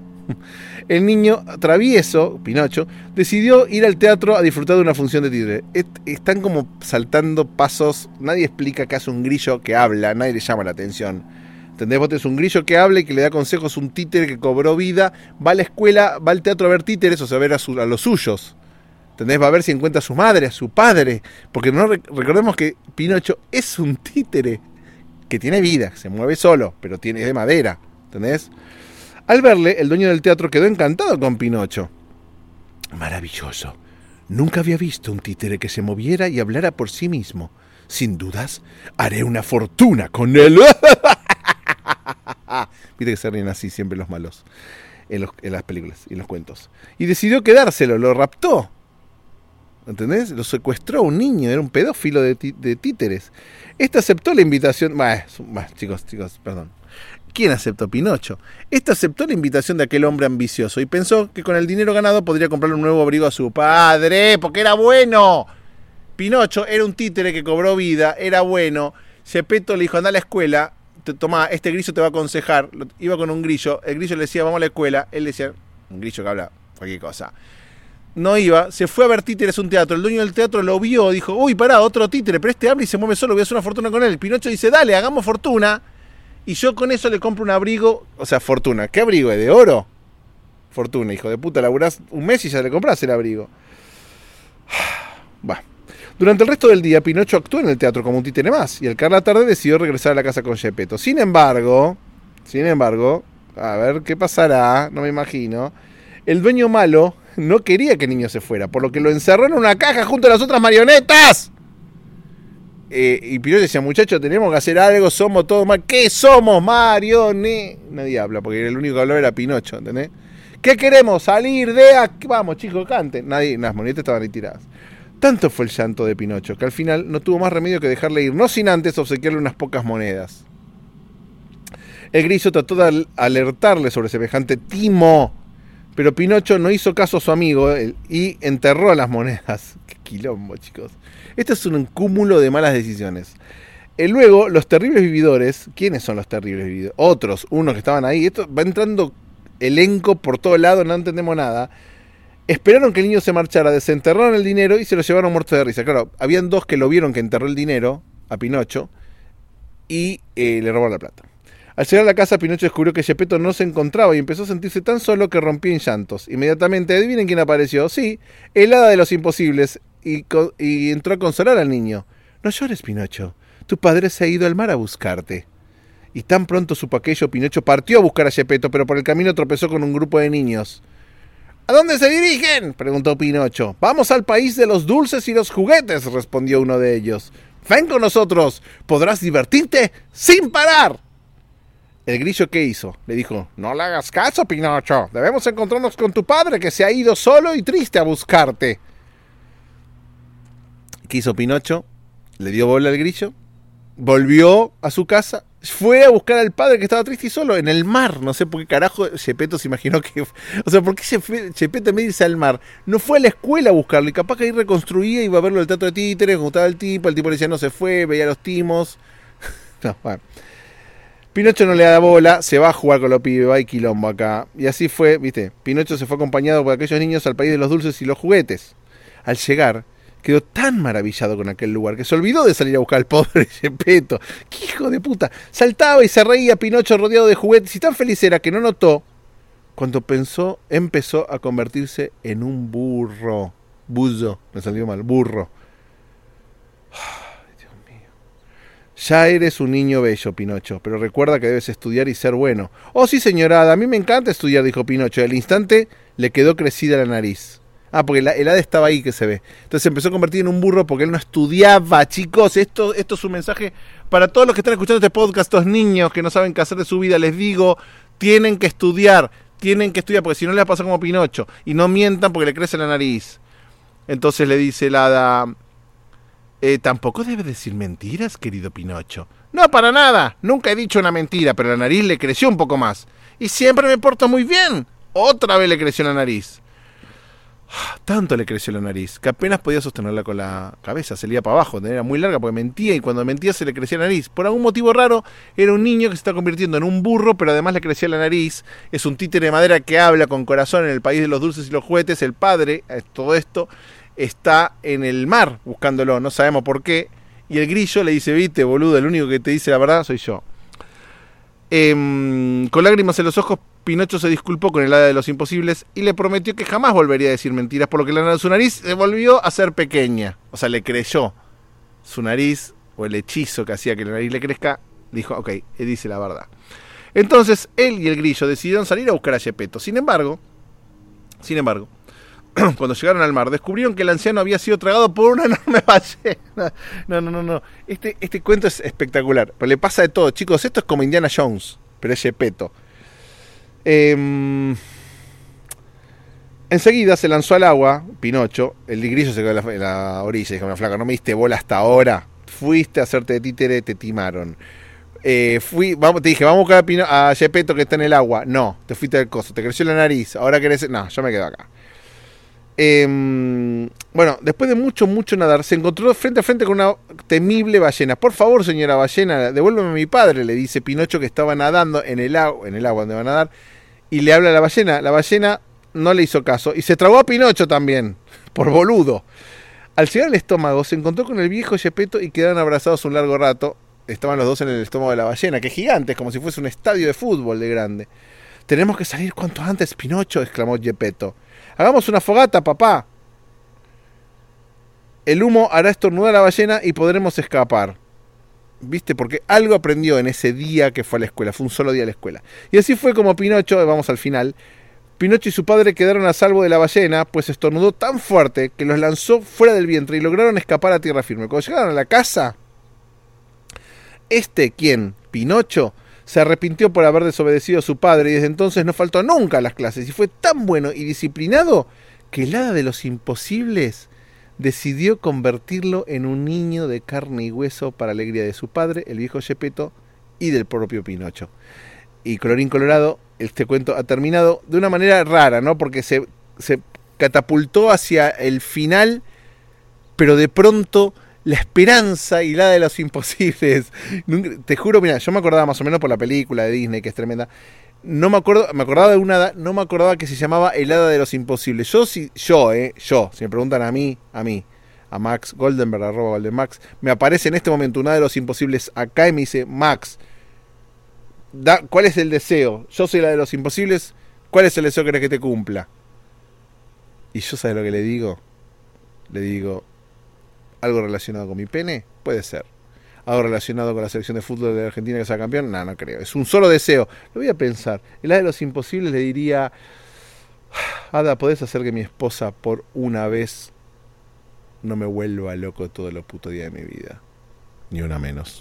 A: el niño travieso, Pinocho, decidió ir al teatro a disfrutar de una función de títere. Están como saltando pasos, nadie explica qué hace un grillo que habla, nadie le llama la atención. ¿Entendés? Vos tenés un grillo que habla y que le da consejos, un títere que cobró vida, va a la escuela, va al teatro a ver títeres, o sea, a ver a, su, a los suyos. ¿Entendés? Va a ver si encuentra a su madre, a su padre. Porque no recordemos que Pinocho es un títere que tiene vida, se mueve solo, pero tiene es de madera. ¿Entendés? Al verle, el dueño del teatro quedó encantado con Pinocho. Maravilloso. Nunca había visto un títere que se moviera y hablara por sí mismo. Sin dudas, haré una fortuna con él. Viste que se ríen así siempre los malos en, los, en las películas y en los cuentos. Y decidió quedárselo, lo raptó. ¿Entendés? Lo secuestró un niño, era un pedófilo de, tí, de títeres. Este aceptó la invitación... Bah, bah, chicos, chicos, perdón. ¿Quién aceptó? Pinocho. Este aceptó la invitación de aquel hombre ambicioso y pensó que con el dinero ganado podría comprarle un nuevo abrigo a su padre, porque era bueno. Pinocho era un títere que cobró vida, era bueno. Gepetto le dijo, anda a la escuela, te, toma, este grillo te va a aconsejar. Iba con un grillo, el grillo le decía, vamos a la escuela. Él decía, un grillo que habla cualquier cosa. No iba, se fue a ver títeres a un teatro. El dueño del teatro lo vio, dijo, uy, pará, otro títere, pero este habla y se mueve solo, voy a hacer una fortuna con él. Pinocho dice, dale, hagamos fortuna. Y yo con eso le compro un abrigo, o sea, fortuna. ¿Qué abrigo es? ¿De oro? Fortuna, hijo de puta, laburás un mes y ya le compras el abrigo. Va. Durante el resto del día, Pinocho actuó en el teatro como un títere más, y al caer la tarde decidió regresar a la casa con Gepetto. Sin embargo, sin embargo, a ver qué pasará, no me imagino. El dueño malo no quería que el niño se fuera, por lo que lo encerró en una caja junto a las otras marionetas. Eh, y Pinocho decía, muchachos, tenemos que hacer algo, somos todos mal. ¿Qué somos, marionetas? Nadie habla, porque el único que hablaba era Pinocho, ¿entendés? ¿Qué queremos? Salir de aquí. Vamos, chicos, canten. Nadie, las marionetas estaban retiradas. Tanto fue el llanto de Pinocho que al final no tuvo más remedio que dejarle ir, no sin antes obsequiarle unas pocas monedas. El Grillo trató de alertarle sobre semejante timo, pero Pinocho no hizo caso a su amigo y enterró las monedas. Qué quilombo, chicos. Este es un cúmulo de malas decisiones. Y luego, los terribles vividores. ¿Quiénes son los terribles vividores? Otros, unos que estaban ahí. Esto va entrando elenco por todos lados, no entendemos nada. Esperaron que el niño se marchara, desenterraron el dinero y se lo llevaron muerto de risa. Claro, habían dos que lo vieron que enterró el dinero a Pinocho y eh, le robaron la plata. Al llegar a la casa, Pinocho descubrió que Geppetto no se encontraba y empezó a sentirse tan solo que rompió en llantos. Inmediatamente, adivinen quién apareció. Sí, el hada de los imposibles, y, y entró a consolar al niño. No llores, Pinocho. Tu padre se ha ido al mar a buscarte. Y tan pronto supo aquello, Pinocho partió a buscar a Geppetto, pero por el camino tropezó con un grupo de niños. ¿A dónde se dirigen?, preguntó Pinocho. Vamos al país de los dulces y los juguetes, respondió uno de ellos. Ven con nosotros, podrás divertirte sin parar. El Grillo, ¿qué hizo? Le dijo, no le hagas caso, Pinocho. Debemos encontrarnos con tu padre, que se ha ido solo y triste a buscarte. ¿Qué hizo Pinocho? Le dio bola al Grillo, volvió a su casa, fue a buscar al padre que estaba triste y solo en el mar. No sé por qué carajo Geppetto se imaginó que... O sea, ¿por qué Geppetto en vez de irse al mar no fue a la escuela a buscarlo? Y capaz que ahí reconstruía, iba a verlo el teatro de títeres, gustaba el tipo, el tipo le decía no se fue, veía los timos. No, bueno. Pinocho no le da bola, se va a jugar con los pibes, va y quilombo acá. Y así fue, viste, Pinocho se fue acompañado por aquellos niños al país de los dulces y los juguetes. Al llegar, quedó tan maravillado con aquel lugar que se olvidó de salir a buscar al pobre Geppetto. ¡Qué hijo de puta! Saltaba y se reía Pinocho rodeado de juguetes y tan feliz era que no notó cuando pensó, empezó a convertirse en un burro. Bullo, me salió mal, burro. Ya eres un niño bello, Pinocho, pero recuerda que debes estudiar y ser bueno. Oh, sí, señorada, a mí me encanta estudiar, dijo Pinocho. Al instante le quedó crecida la nariz. Ah, porque la, el hada estaba ahí que se ve. Entonces se empezó a convertir en un burro porque él no estudiaba, chicos. Esto, esto es un mensaje para todos los que están escuchando este podcast, estos niños que no saben qué hacer de su vida. Les digo, tienen que estudiar, tienen que estudiar, porque si no les va a pasar como Pinocho. Y no mientan porque le crece la nariz. Entonces le dice el hada... Eh, tampoco debes decir mentiras, querido Pinocho. No, para nada. Nunca he dicho una mentira, pero la nariz le creció un poco más. Y siempre me porto muy bien. Otra vez le creció la nariz. Tanto le creció la nariz que apenas podía sostenerla con la cabeza. Se le iba para abajo. Era muy larga porque mentía y cuando mentía se le crecía la nariz. Por algún motivo raro, era un niño que se está convirtiendo en un burro, pero además le crecía la nariz. Es un títere de madera que habla con corazón en el país de los dulces y los juguetes. El padre, todo esto... está en el mar buscándolo, no sabemos por qué. Y el Grillo le dice, viste, boludo, el único que te dice la verdad soy yo. Eh, con lágrimas en los ojos, Pinocho se disculpó con el hada de los imposibles y le prometió que jamás volvería a decir mentiras, por lo que la, su nariz se volvió a ser pequeña. O sea, le creyó su nariz, o el hechizo que hacía que la nariz le crezca, dijo, ok, él dice la verdad. Entonces, él y el Grillo decidieron salir a buscar a Geppetto. Sin embargo, sin embargo, cuando llegaron al mar, descubrieron que el anciano había sido tragado por una enorme ballena. No, no, no, no. Este, este cuento es espectacular. Pero le pasa de todo, chicos. Esto es como Indiana Jones, pero es Geppetto. Eh, enseguida se lanzó al agua, Pinocho. El Grillo se quedó en la, en la orilla y dijo, una flaca, no me diste bola hasta ahora. Fuiste a hacerte de títere, te timaron. Eh, fui, vamos, te dije, vamos a buscar a, Pino, a Geppetto que está en el agua. No, te fuiste del coso, te creció la nariz. Ahora querés... No, yo me quedo acá. Eh, bueno, después de mucho, mucho nadar, se encontró frente a frente con una temible ballena. Por favor, señora ballena, devuélveme a mi padre, le dice Pinocho, que estaba nadando en el agua, en el agua donde va a nadar, y le habla a la ballena. La ballena no le hizo caso y se tragó a Pinocho también, por boludo. Al llegar al estómago, se encontró con el viejo Geppetto y quedaron abrazados un largo rato. Estaban los dos en el estómago de la ballena, que es gigante, es como si fuese un estadio de fútbol de grande. Tenemos que salir cuanto antes, Pinocho, exclamó Geppetto. Hagamos una fogata, papá. El humo hará estornudar a la ballena y podremos escapar. ¿viste? Porque algo aprendió en ese día que fue a la escuela, fue un solo día a la escuela. Y así fue como Pinocho, vamos al final, Pinocho y su padre quedaron a salvo de la ballena, pues estornudó tan fuerte que los lanzó fuera del vientre y lograron escapar a tierra firme. Cuando llegaron a la casa, este, ¿quién? Pinocho, se arrepintió por haber desobedecido a su padre y desde entonces no faltó nunca a las clases y fue tan bueno y disciplinado que el hada de los imposibles decidió convertirlo en un niño de carne y hueso para alegría de su padre, el viejo Gepetto, y del propio Pinocho. Y colorín colorado, este cuento ha terminado de una manera rara, ¿no? Porque se, se catapultó hacia el final, pero de pronto la esperanza y la de los imposibles. Te juro, mira, yo me acordaba más o menos por la película de Disney, que es tremenda. No me acuerdo, me acordaba de una, no me acordaba que se llamaba El Hada de los Imposibles. Yo, si, yo, eh, yo, si me preguntan a mí, a mí, a Max Goldenberg, arroba Goldenmax, me aparece en este momento una de los imposibles acá y me dice, Max, da, ¿cuál es el deseo? Yo soy la de los imposibles, ¿cuál es el deseo que querés que te cumpla? Y yo, ¿sabes lo que le digo? Le digo, ¿algo relacionado con mi pene? Puede ser. ¿Algo relacionado con la selección de fútbol de Argentina que sea campeón? No, no creo. Es un solo deseo. Lo voy a pensar. El hada de los imposibles le diría, Hada, ¿podés hacer que mi esposa por una vez no me vuelva loco todos los putos días de mi vida? Ni una menos.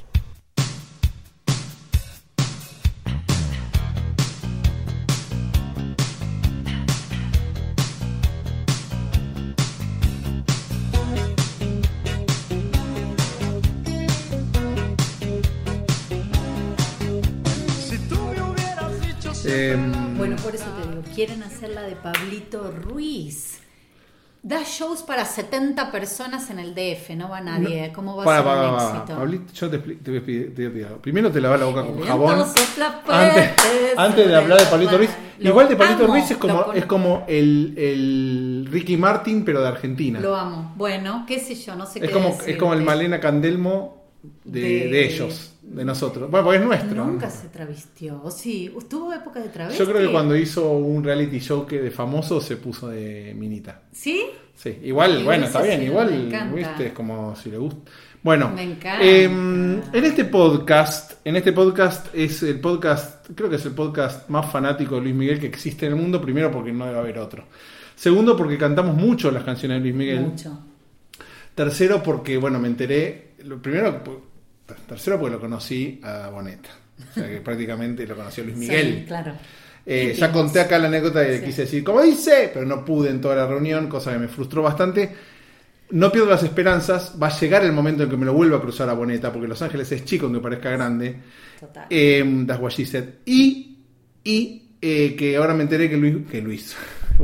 E: Eh, bueno, por eso te digo, quieren hacer la de Pablito Ruiz. Da shows para setenta personas en el D F, no va nadie. ¿Cómo va para, a ser para, un para, éxito?
F: Pablito, yo te, te voy a pedir, te voy a primero te lavas la boca con
E: el
F: jabón. Antes, antes de hablar de Pablito Ruiz. Igual de Pablito amo, Ruiz es como, es como el, el Ricky Martin, pero de Argentina.
E: Lo amo. Bueno, qué sé yo, no sé
F: es
E: qué
F: como,
E: decirte.
F: Es como el Malena Candelmo de, de, de ellos. De nosotros. Bueno, porque es nuestro.
E: Nunca se travistió. ¿O sí? ¿Tuvo época de travesti?
F: Yo creo que cuando hizo un reality show que de famoso se puso de minita.
E: ¿Sí?
F: Sí. Igual,
E: y
F: bueno, está bien.
E: Sí,
F: igual, viste, es como si le gusta. Bueno,
E: me encanta.
F: Eh, en este podcast, en este podcast es el podcast, creo que es el podcast más fanático de Luis Miguel que existe en el mundo. Primero porque no debe haber otro. Segundo porque cantamos mucho las canciones de Luis Miguel.
E: Mucho.
F: Tercero porque, bueno, me enteré. Lo primero... Tercero porque lo conocí a Boneta. O sea que prácticamente lo conocí a Luis Miguel.
E: Sí, claro.
F: Eh, ya conté acá la anécdota y sí. Quise decir, ¿cómo dice? Pero no pude en toda la reunión, cosa que me frustró bastante. No pierdo las esperanzas. Va a llegar el momento en que me lo vuelva a cruzar a Boneta, porque Los Ángeles es chico, aunque parezca grande.
E: Total.
F: Eh, that's what she said. Y, y eh, que ahora me enteré que Luis... Que Luis...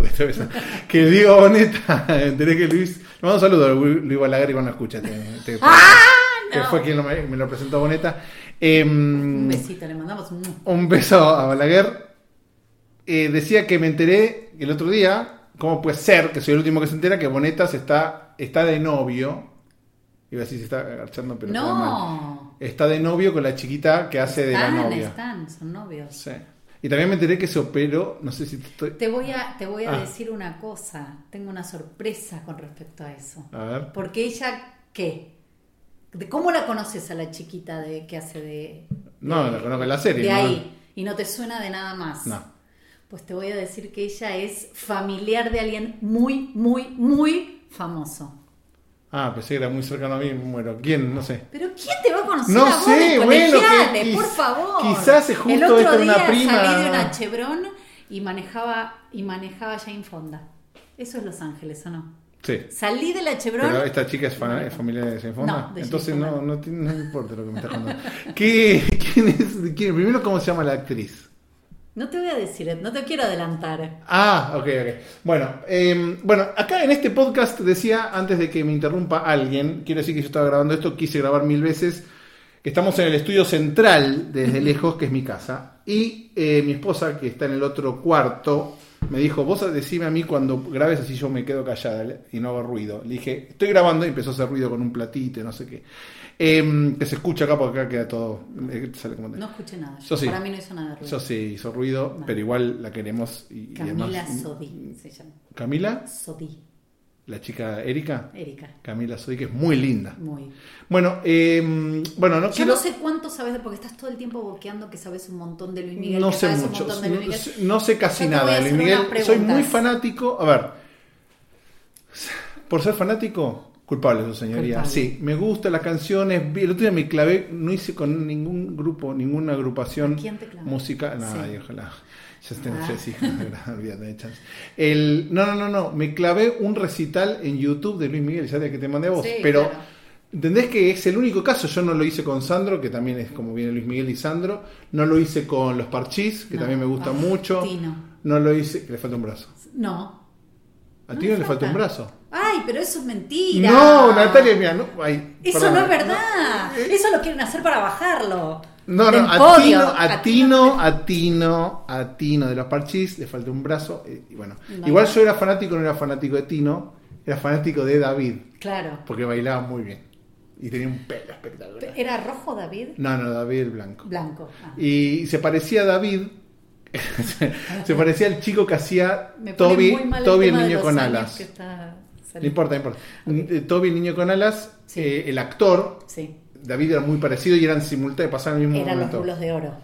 F: que Diego Boneta... me enteré que Luis... Le mando un saludo a Luis Balaguer y cuando escucha. Te, te,
E: ¡Ah!
F: Que no. Fue quien me, me lo presentó a Boneta. Eh,
E: un besito, le mandamos un...
F: Un beso a Balaguer. Eh, decía que me enteré el otro día, ¿cómo puede ser que soy el último que se entera que Boneta se está, está de novio? Iba a decir se está agachando, pero
E: no.
F: queda mal. Está de novio con la chiquita que hace
E: están,
F: de la novia.
E: Están, son novios.
F: Sí. Y también me enteré que se operó, no sé si te estoy...
E: Te voy a, te voy a
F: ah.
E: decir una cosa, tengo una sorpresa con respecto a eso.
F: A ver.
E: Porque ella, ¿qué? ¿De ¿Cómo la conoces a la chiquita de que hace de...
F: No,
E: de,
F: la conozco en la serie.
E: De
F: ¿no?
E: ahí, y no te suena de nada más.
F: No.
E: Pues te voy a decir que ella es familiar de alguien muy, muy, muy famoso.
F: Ah, pensé que era muy cercano a mí, muero. ¿Quién? No sé.
E: ¿Pero quién te va a conocer
F: no
E: a vos
F: sé,
E: de
F: bueno,
E: colegiales?
F: que,
E: Por favor.
F: Quizás es justo
E: el otro
F: esta
E: día
F: una prima.
E: Salí de una Chevron y manejaba, y manejaba Jane Fonda. Eso es Los Ángeles, ¿o no?
F: Sí.
E: Salí de la Chevron.
F: Pero esta chica es, fan, es familia de Jane Fonda.
E: No, de
F: entonces
E: Jane Fonda.
F: No, no, no, no importa lo que me estás contando. ¿Qué, ¿Quién es? ¿Quién? Primero, ¿cómo se llama la actriz?
E: No te voy a decir, no te quiero adelantar.
F: Ah, ok, ok. Bueno, eh, bueno, acá en este podcast decía, antes de que me interrumpa alguien, quiero decir que yo estaba grabando esto, quise grabar mil veces, que estamos en el estudio central, desde lejos, que es mi casa, y eh, mi esposa, que está en el otro cuarto, me dijo, vos decime a mí cuando grabes así yo me quedo callada y no hago ruido. Le dije, estoy grabando, y empezó a hacer ruido con un platito, no sé qué. Eh, que se escucha acá porque acá queda todo. Eh, sale como
E: no escuché nada. Yo,
F: yo sí.
E: Para mí no hizo nada de ruido.
F: Yo sí hizo ruido, vale. Pero igual la queremos. Y,
E: Camila
F: y además,
E: Sodi se llama.
F: ¿Camila?
E: Sodi.
F: la chica Erika.
E: Erika.
F: Camila Sodi, que es muy linda.
E: Muy.
F: Bueno, eh, bueno, no
E: Yo
F: quiero...
E: no sé cuánto sabes, porque estás todo el tiempo boqueando que sabes un montón de Luis Miguel.
F: No
E: que
F: sé
E: sabes
F: mucho,
E: un montón de Luis Miguel.
F: no, no sé casi
E: Yo te voy
F: nada
E: a
F: de Luis
E: hacer
F: Miguel.
E: unas
F: Soy muy
E: preguntas.
F: fanático. A ver, por ser fanático, culpable su señoría.
E: Culpable.
F: Sí, me gustan las canciones. El otro día me clavé, no hice con ningún grupo, ninguna agrupación
E: ¿A quién te clavaste?
F: musical. No,
E: Sí.
F: ay, ojalá. Ya estén
E: Ah.
F: tres hijas, olvídate de chance. El, no, no, no, no. Me clavé un recital en YouTube de Luis Miguel, ya de que te mandé a vos.
E: Sí,
F: pero
E: claro.
F: entendés que es el único caso. Yo no lo hice con Sandro, que también es como viene Luis Miguel y Sandro. No lo hice con los Parchís, que
E: No.
F: también me gusta
E: Ah,
F: mucho.
E: Tino.
F: No lo hice, que le falta un brazo.
E: No.
F: A
E: No
F: Tino
E: le
F: le falta un
E: falta.
F: brazo.
E: Ay, pero eso es mentira.
F: No, Natalia, mira, no, ay,
E: Eso
F: perdón.
E: no es verdad. Eso lo quieren hacer para bajarlo.
F: No,
E: Del
F: no, a
E: podio.
F: Tino, a
E: A
F: Tino, a Tino, a Tino de los Parchís le falta un brazo. eh, Y bueno,
E: No,
F: igual
E: no.
F: yo era fanático, no era fanático de Tino, era fanático de David,
E: Claro.
F: porque bailaba muy bien y tenía un pelo espectacular.
E: ¿Era rojo David?
F: No, no, David blanco.
E: Blanco. Ah.
F: Y se parecía a David, se parecía al chico que hacía
E: Me pone
F: Toby,
E: muy mal el
F: Toby el
E: tema de
F: niño
E: los
F: con
E: años
F: alas.
E: que está
F: No
E: saliendo.
F: importa, no importa. Eh, Toby el niño con alas,
E: Sí.
F: eh, el actor,
E: Sí.
F: David era muy parecido y eran simultáneos, pasaban al mismo
E: Eran los
F: momento.
E: rulos de oro.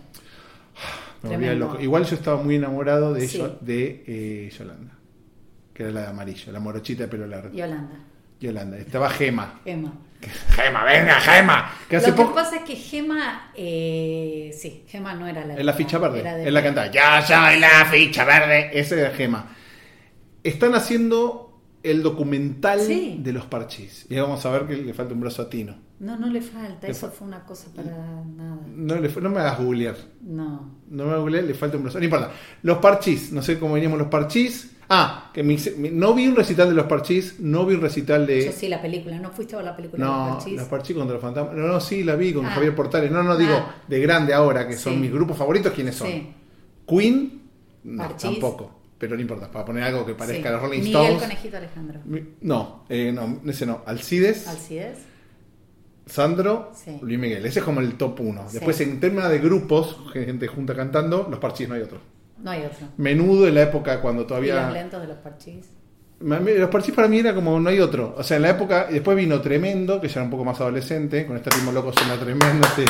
F: Me volvía
E: Tremendo.
F: loco. Igual yo estaba muy enamorado de,
E: Sí.
F: Yo- de eh, Yolanda, que era la de amarillo, la morochita de pelo largo.
E: Yolanda.
F: Yolanda. Estaba Gema.
E: Gema.
F: Gema, venga, Gema. Que hace
E: Lo que
F: poco.
E: pasa es que Gema, eh, sí, Gema no era la
F: Es la ficha verde.
E: era de-
F: Es la cantaba. Ya soy la ficha verde. Esa era Gema. Están haciendo el documental
E: Sí.
F: de los Parchís. Y vamos a ver que le falta un brazo a Tino.
E: No, no le falta,
F: Le
E: eso
F: fa-
E: fue una cosa para nada.
F: No, le, no me hagas googlear.
E: No.
F: No me hagas googlear, le falta un brazo. No importa. Los Parchís. No sé cómo veníamos los Parchís. Ah, que mi- mi- no vi un recital de los Parchís. No vi un recital de.
E: Yo sí, la película, ¿no fuiste a ver la película de
F: No,
E: los Parchís?
F: los Parchís contra los fantasmas. No, no, sí, la vi con
E: Ah.
F: Javier Portales. No, no, digo,
E: Ah.
F: de grande ahora, que son
E: Sí.
F: mis grupos favoritos, ¿quiénes son?
E: Sí.
F: Queen, no,
E: Parchís.
F: tampoco. Pero no importa, para poner algo que parezca
E: Sí.
F: a los Rolling
E: Miguel
F: Stones.
E: Conejito Alejandro.
F: Mi- No, eh, no, ese no. Alcides,
E: Alcides.
F: Sandro,
E: Sí.
F: Luis Miguel. Ese es como el top uno.
E: Sí.
F: Después, en tema de grupos, gente junta cantando, los Parchís no hay otro.
E: No hay otro.
F: Menudo en la época cuando
E: Y los
F: todavía.
E: lentos de los Parchís.
F: Ma- me- Los Parchís para mí era como no hay otro. O sea, en la época. Y después vino Tremendo, que ya era un poco más adolescente. Con este ritmo loco suena Tremendo. Sí.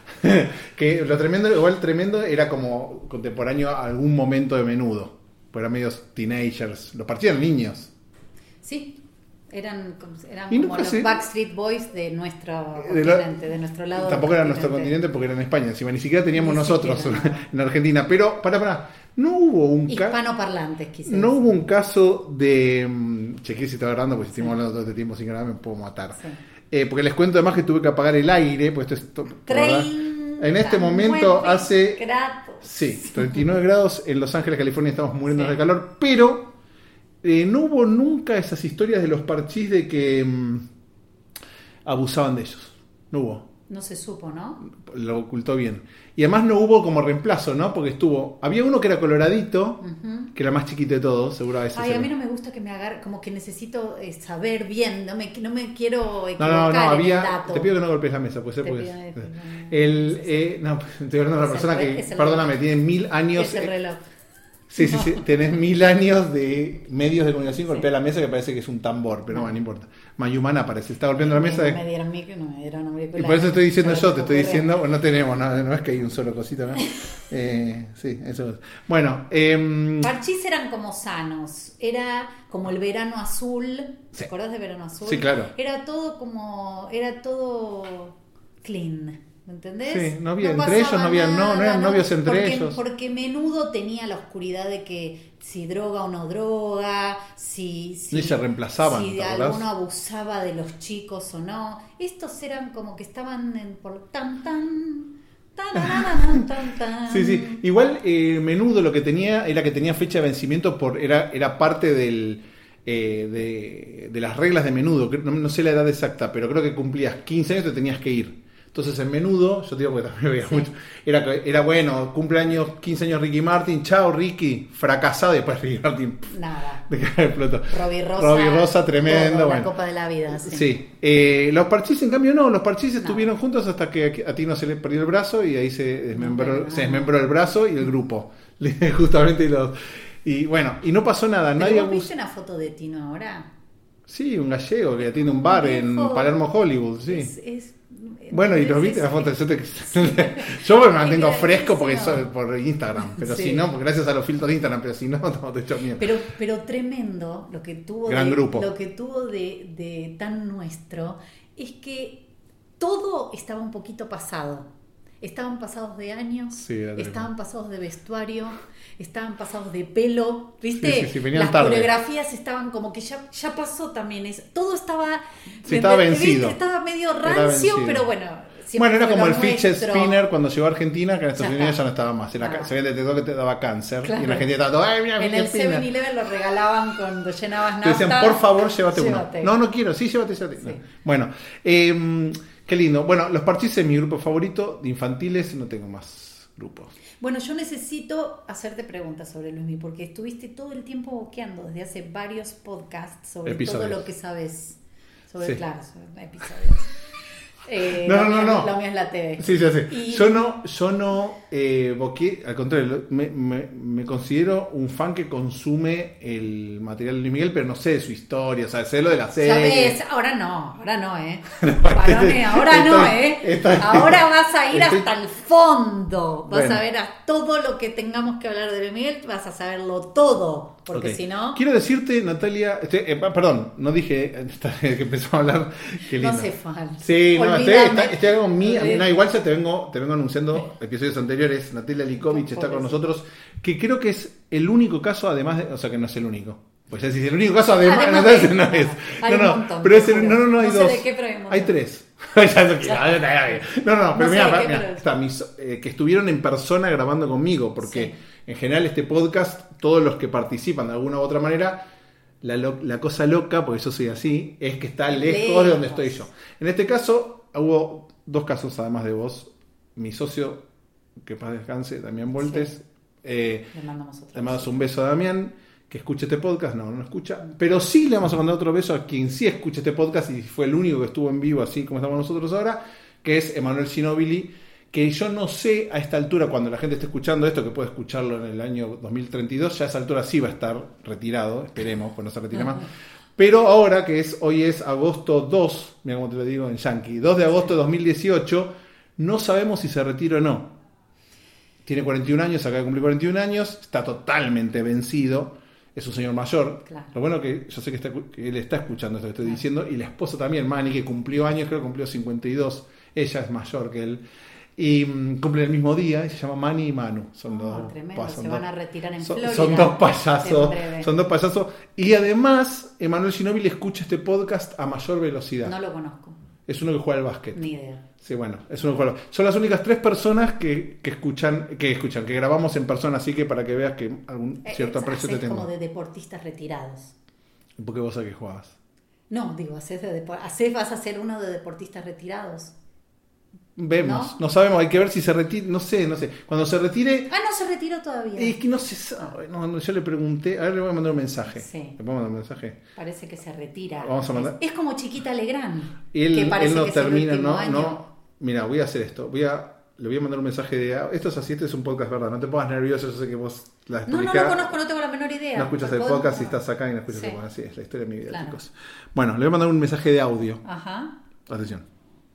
F: Que lo Tremendo, igual Tremendo era como contemporáneo a algún momento de Menudo. Pues eran medios teenagers. Los Parchís eran niños.
E: Sí. Eran, como- eran
F: Y no
E: como los
F: sé.
E: Backstreet Boys de nuestro
F: De lo-
E: continente, de nuestro lado.
F: Tampoco
E: del
F: era nuestro continente porque era en España. Encima ni siquiera teníamos
E: Ni
F: nosotros
E: siquiera.
F: en Argentina. Pero, para, para. No hubo un caso.
E: Hispanoparlantes, quizás.
F: No hubo un caso de. mm, Chequé si estaba grabando, porque si estamos hablando todo este tiempo sin grabar me puedo matar.
E: Sí.
F: Eh, porque les cuento además que tuve que apagar el aire, pues esto es to- ¿verdad?
E: treinta
F: En este momento
E: y nueve
F: hace
E: grados.
F: sí, treinta y nueve grados en Los Ángeles, California, estamos muriendo
E: Sí.
F: de calor, pero eh, no hubo nunca esas historias de los Parchís de que mm, abusaban de ellos. No hubo.
E: No se supo, ¿no?
F: Lo ocultó bien. Y además no hubo como reemplazo, ¿no? Porque estuvo. Había uno que era coloradito,
E: Ujú.
F: que era más chiquito de todos, seguro a veces.
E: Ay,
F: era-
E: a mí no me gusta que me agarre, como que necesito eh, saber bien, no me, no me quiero
F: No,
E: equivocar
F: no, no,
E: en el
F: había.
E: dato.
F: Te pido que no golpees la mesa, pues,
E: Te
F: pues
E: pido que-
F: el,
E: sí, sí.
F: eh, no, estoy hablando de una
E: Es el
F: persona
E: re-
F: que,
E: es el
F: perdóname,
E: reloj.
F: tiene mil años.
E: Es el
F: eh,
E: reloj.
F: Sí, sí, sí, tenés mil años de medios de comunicación,
E: Sí.
F: golpea la mesa que parece que es un tambor, pero no, bueno, no importa. Mayumana parece, está golpeando la mesa.
E: No
F: de-
E: me dieron micro, no me dieron auricular.
F: Y por eso estoy diciendo
E: Solo
F: yo, te estoy
E: ocurre.
F: diciendo, bueno, no tenemos, no, no es que hay un solo cosito, ¿no? Eh, sí, eso es. Bueno, eh,
E: Parchís eran como sanos, era como el verano azul, ¿te
F: Sí.
E: acordás de verano azul?
F: Sí, claro.
E: Era todo como, era todo clean, ¿me entendés?
F: Sí, no había entre
E: pasaba
F: ellos, no había- no, no eran novios entre
E: porque,
F: ellos.
E: Porque Menudo tenía la oscuridad de que si droga o no droga, si, si
F: Y se reemplazaban,
E: si
F: ¿te acordás?
E: alguno abusaba de los chicos o no. Estos eran como que estaban en por tan tan tan tan tan.
F: sí, sí. Igual eh, Menudo lo que tenía era que tenía fecha de vencimiento por era, era parte del eh, de, de las reglas de Menudo. No, no sé la edad exacta, pero creo que cumplías quince años te tenías que ir. Entonces en Menudo, yo te digo porque también veía
E: Sí.
F: mucho, era, que- era bueno, cumpleaños, quince años Ricky Martin, chao Ricky, fracasado, y después Ricky Martin pff,
E: Nada.
F: de cara explotó.
E: Robbie Rosa.
F: Robbie Rosa, tremendo.
E: todo,
F: bueno.
E: La Copa de la Vida. Sí.
F: Sí, eh, los Parchís en cambio no, los Parchís
E: No.
F: estuvieron juntos hasta que a Tino se le perdió el brazo y ahí se desmembró,
E: No,
F: se
E: no.
F: desmembró el brazo y el grupo, justamente y los y bueno, y no pasó nada,
E: ¿Pero
F: nadie
E: vos
F: abus-
E: viste una foto de Tino ahora?
F: Sí, un gallego que tiene un bar en Palermo, Hollywood, sí.
E: Es, es,
F: bueno, y los viste las fotos. Yo, te, yo me mantengo fresco porque soy por Instagram, pero sí. si no, gracias a los filtros de Instagram, pero si no, no te echo miedo.
E: Pero, pero tremendo lo que tuvo,
F: Gran
E: de,
F: grupo.
E: Lo que tuvo de, de tan nuestro es que todo estaba un poquito pasado. Estaban pasados de años,
F: sí,
E: estaban pasados de vestuario, estaban pasados de pelo, ¿viste?
F: Sí, sí, sí,
E: las
F: tarde.
E: coreografías estaban como que ya, ya pasó también eso. Todo estaba,
F: sí, estaba
E: me,
F: vencido.
E: ¿viste? Estaba medio rancio, pero bueno.
F: Bueno, era como el
E: nuestro.
F: fidget spinner cuando llegó a Argentina, que en Estados
E: ya
F: Unidos
E: está.
F: ya no estaba más. Era,
E: ah.
F: Se había detectado que te daba cáncer.
E: Claro.
F: Y en Argentina estaba todo, ay, mira,
E: en el seven eleven lo regalaban cuando llenabas nafta.
F: Te decían, por favor, llévate,
E: llévate.
F: uno. No, no quiero, sí, llévate, llévate.
E: Sí.
F: No. Bueno, eh, qué lindo. Bueno, los parchís es mi grupo favorito. De infantiles no tengo más grupos.
E: Bueno, yo necesito hacerte preguntas sobre Luismi, porque estuviste todo el tiempo boqueando desde hace varios podcasts sobre
F: episodios.
E: todo lo que sabes sobre,
F: sí.
E: claro, sobre episodios. Eh,
F: no, no, no,
E: mío,
F: no.
E: Lo mío es la T V.
F: Sí, sí, sí.
E: Y...
F: Yo no, yo no eh, boqué, al contrario, me, me, me considero un fan que consume el material de Luis Miguel, pero no sé de su historia, o sea, sé lo de la serie.
E: ¿Sabes? Ahora no, ahora no, ¿eh? Varones, ahora estoy, no, ¿eh? Estoy, ahora vas a ir estoy, hasta el fondo. Vas bueno. a ver a todo lo que tengamos que hablar de Luis Miguel, vas a saberlo todo. Porque okay. si no...
F: Quiero decirte, Natalia, este, eh, perdón, no dije que empezó a hablar. Qué lindo.
E: No hace falta.
F: Sí, no, estoy, está, estoy hago mi, no, igual ya te vengo, te vengo anunciando episodios anteriores. Natalia Likovic está con nosotros, que creo que es el único caso, además de, o sea que no es el único. Pues ya si es el único caso, además,
E: además
F: no,
E: de,
F: no es.
E: Hay
F: no, no,
E: un montón,
F: pero es el, no, no, no, hay
E: no sé
F: dos.
E: De qué, pero hay, un
F: hay tres. no, no, pero no mira, qué, mira pero... está, mis, eh, que estuvieron en persona grabando conmigo, porque sí. en general este podcast, todos los que participan de alguna u otra manera, la, lo, la cosa loca, porque yo soy así, es que está lejos, lejos de donde estoy yo. En este caso, hubo dos casos además de vos. Mi socio, que paz descanse, Damián Voltes. Sí. Eh, le mandamos otro le mandamos un beso a Damián, que escuche este podcast. No, no escucha. Pero sí le vamos a mandar otro beso a quien sí escucha este podcast y fue el único que estuvo en vivo, así como estamos nosotros ahora, que es Emanuel Ginóbili, que yo no sé a esta altura, cuando la gente esté escuchando esto, que puede escucharlo en el año dos mil treinta y dos, ya a esa altura sí va a estar retirado, esperemos, pues no se retira más. Pero ahora, que es hoy es agosto dos, mira cómo te lo digo en Yankee, dos de agosto de dos mil dieciocho, no sabemos si se retira o no. Tiene cuarenta y un años, acaba de cumplir cuarenta y un años, está totalmente vencido, es un señor mayor. Claro. Lo bueno que yo sé que, está, que él está escuchando esto que estoy claro. diciendo, y la esposa también, Mani, que cumplió años, creo que cumplió cincuenta y dos, ella es mayor que él. Y um, cumplen el mismo día, y se llama Manny y Manu. Son
E: oh,
F: dos
E: tremendo,
F: son
E: se
F: dos,
E: van a retirar en
F: son,
E: Florida.
F: Son dos payasos. Son dos payasos. Y además, Emanuel Ginóbili escucha este podcast a mayor velocidad.
E: No lo conozco.
F: Es uno que juega al básquet.
E: Ni idea.
F: Sí, bueno, es uno que juega al básquet. Son las únicas tres personas que, que escuchan, que escuchan, que grabamos en persona, así que para que veas que algún cierto aprecio te tengo.
E: Como de deportistas retirados.
F: ¿Por qué vos a qué jugabas?
E: No, digo, haces de depor- haces, vas a ser uno de deportistas retirados.
F: Vemos,
E: ¿No?
F: no sabemos, hay que ver si se retira, no sé, no sé. Cuando se retire...
E: Ah, no se retiró todavía.
F: Es que no se sabe, no, no, yo le pregunté, a ver, le voy a mandar un mensaje.
E: Sí.
F: ¿Le puedo mandar un mensaje?
E: Parece que se retira.
F: Vamos a mandar.
E: Es, es como Chiquita Legrand.
F: Él,
E: que parece
F: él no
E: que
F: termina,
E: es el
F: no,
E: año.
F: no. Mira, voy a hacer esto, voy a, le voy a mandar un mensaje de... Esto es así, este es un podcast, ¿verdad? No te pongas nervioso, yo sé que vos... La
E: no, no lo conozco, no tengo la menor idea.
F: No escuchas el
E: ¿Puedo?
F: podcast y estás acá y no escuchas
E: Sí.
F: el podcast. Así es la historia de mi vida,
E: Claro.
F: chicos. Bueno, le voy a mandar un mensaje de audio.
E: Ajá.
F: Atención.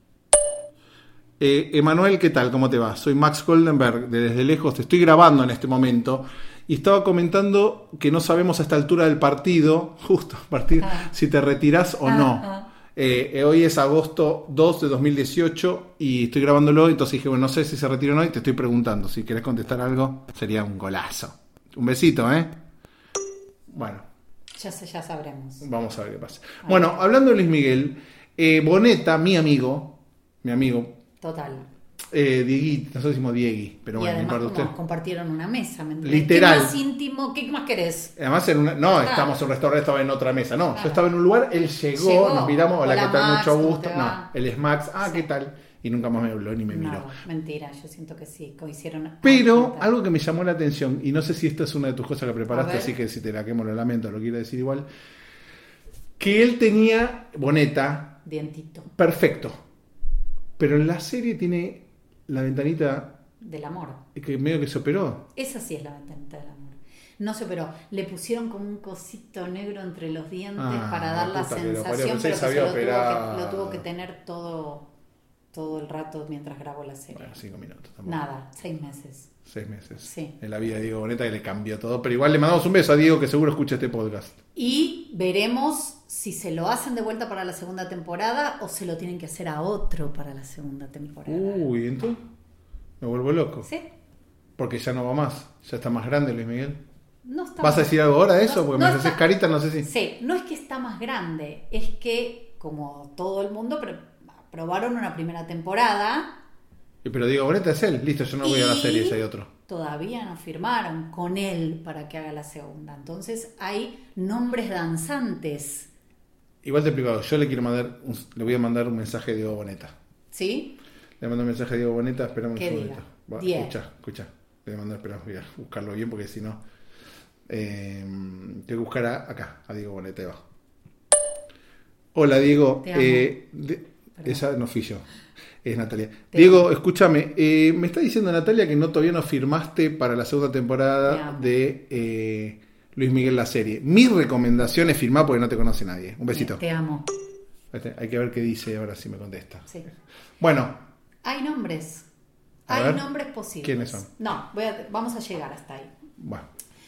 F: Eh, Emanuel, ¿qué tal? ¿Cómo te va? Soy Max Goldenberg, de Desde Lejos, te estoy grabando en este momento y estaba comentando que no sabemos a esta altura del partido, justo, partido, ah. si te retirás o ah, no. Ah. Eh, hoy es agosto dos de dos mil dieciocho y estoy grabándolo, entonces dije, bueno, no sé si se retira o no y te estoy preguntando. Si querés contestar algo, sería un golazo. Un besito, ¿eh? Bueno.
E: Ya, ya sabremos.
F: Vamos a ver qué pasa. A bueno, ver. Hablando de Luis Miguel, eh, Boneta, mi amigo, mi amigo,
E: total.
F: Eh, Diegui, nosotros decimos Diegui, pero
E: y
F: bueno,
E: además
F: usted.
E: Compartieron una mesa, ¿me entiendes?
F: Literal.
E: ¿Qué más íntimo? ¿Qué más querés?
F: Además en una, no, ah. estamos en un restaurante, estaba en otra mesa, no, ah. yo estaba en un lugar, él llegó, llegó. nos miramos, hola, hola ¿qué tal?
E: Max,
F: mucho gusto. No, él es Max, ah, sí. ¿qué tal? Y nunca más me habló ni me
E: no,
F: miró.
E: Mentira, yo siento que sí, hicieron.
F: Pero ah, algo que me llamó la atención, y no sé si esta es una de tus cosas que preparaste, así que si te la quemo lo lamento, lo quiero decir igual, que él tenía Boneta.
E: Dientito.
F: Perfecto. Pero en la serie tiene la ventanita
E: del amor.
F: Que medio que se operó.
E: Esa sí es la ventanita del amor. no se operó, le pusieron como un cosito negro entre los dientes
F: Ah,
E: para dar la
F: puta que lo parió,
E: sensación,
F: pensé
E: pero
F: que
E: que
F: se
E: se
F: había
E: lo tuvo que,
F: operado.
E: lo tuvo que tener todo, todo el rato mientras grabó la serie.
F: Bueno, cinco minutos. Tampoco.
E: Nada, seis meses.
F: Seis meses.
E: Sí.
F: En la vida de Diego Boneta que le cambió todo. Pero igual le mandamos un beso a Diego que seguro escucha este podcast.
E: Y veremos si se lo hacen de vuelta para la segunda temporada o se lo tienen que hacer a otro para la segunda temporada.
F: Uy, entonces me vuelvo loco.
E: ¿Sí?
F: Porque ya no va más. Ya está más grande Luis Miguel.
E: No está
F: ¿Vas a
E: más-
F: decir algo ahora de eso?
E: No,
F: Porque
E: no
F: me
E: está-
F: haces carita, no sé si.
E: Sí, no es que está más grande, es que como todo el mundo pre- probaron una primera temporada,
F: Pero Diego Boneta es él. Listo, yo no voy a la
E: Y-
F: serie si hay otro.
E: todavía no firmaron con él para que haga la segunda. Entonces hay nombres danzantes,
F: Igual te explico, yo le quiero mandar, un- le voy a mandar un mensaje a Diego Boneta.
E: ¿sí?
F: Le mando un mensaje a Diego Boneta, esperame un
E: ¿Qué
F: segundito.
E: diga?
F: Va,
E: Diez.
F: escucha, escucha. Le voy a mandar, espera, voy a buscarlo bien porque si no. Eh, tengo que buscar a- acá, a Diego Boneta. Ahí va. Hola Diego.
E: Te amo.
F: Eh, de-
E: Perdón.
F: esa no fui yo, es Natalia.
E: Te
F: Diego,
E: amo.
F: escúchame. eh, me está diciendo Natalia que no todavía no firmaste para la segunda
E: Te
F: temporada
E: amo.
F: de eh, Luis Miguel la serie. Mi recomendación es firmar porque no te conoce nadie. Un besito.
E: Te amo.
F: Este, Hay que ver qué dice ahora si me contesta.
E: Sí.
F: Bueno,
E: Hay nombres.
F: A
E: Hay
F: ver,
E: nombres posibles.
F: ¿quiénes son?
E: No, voy a- vamos a llegar hasta ahí.
F: bueno,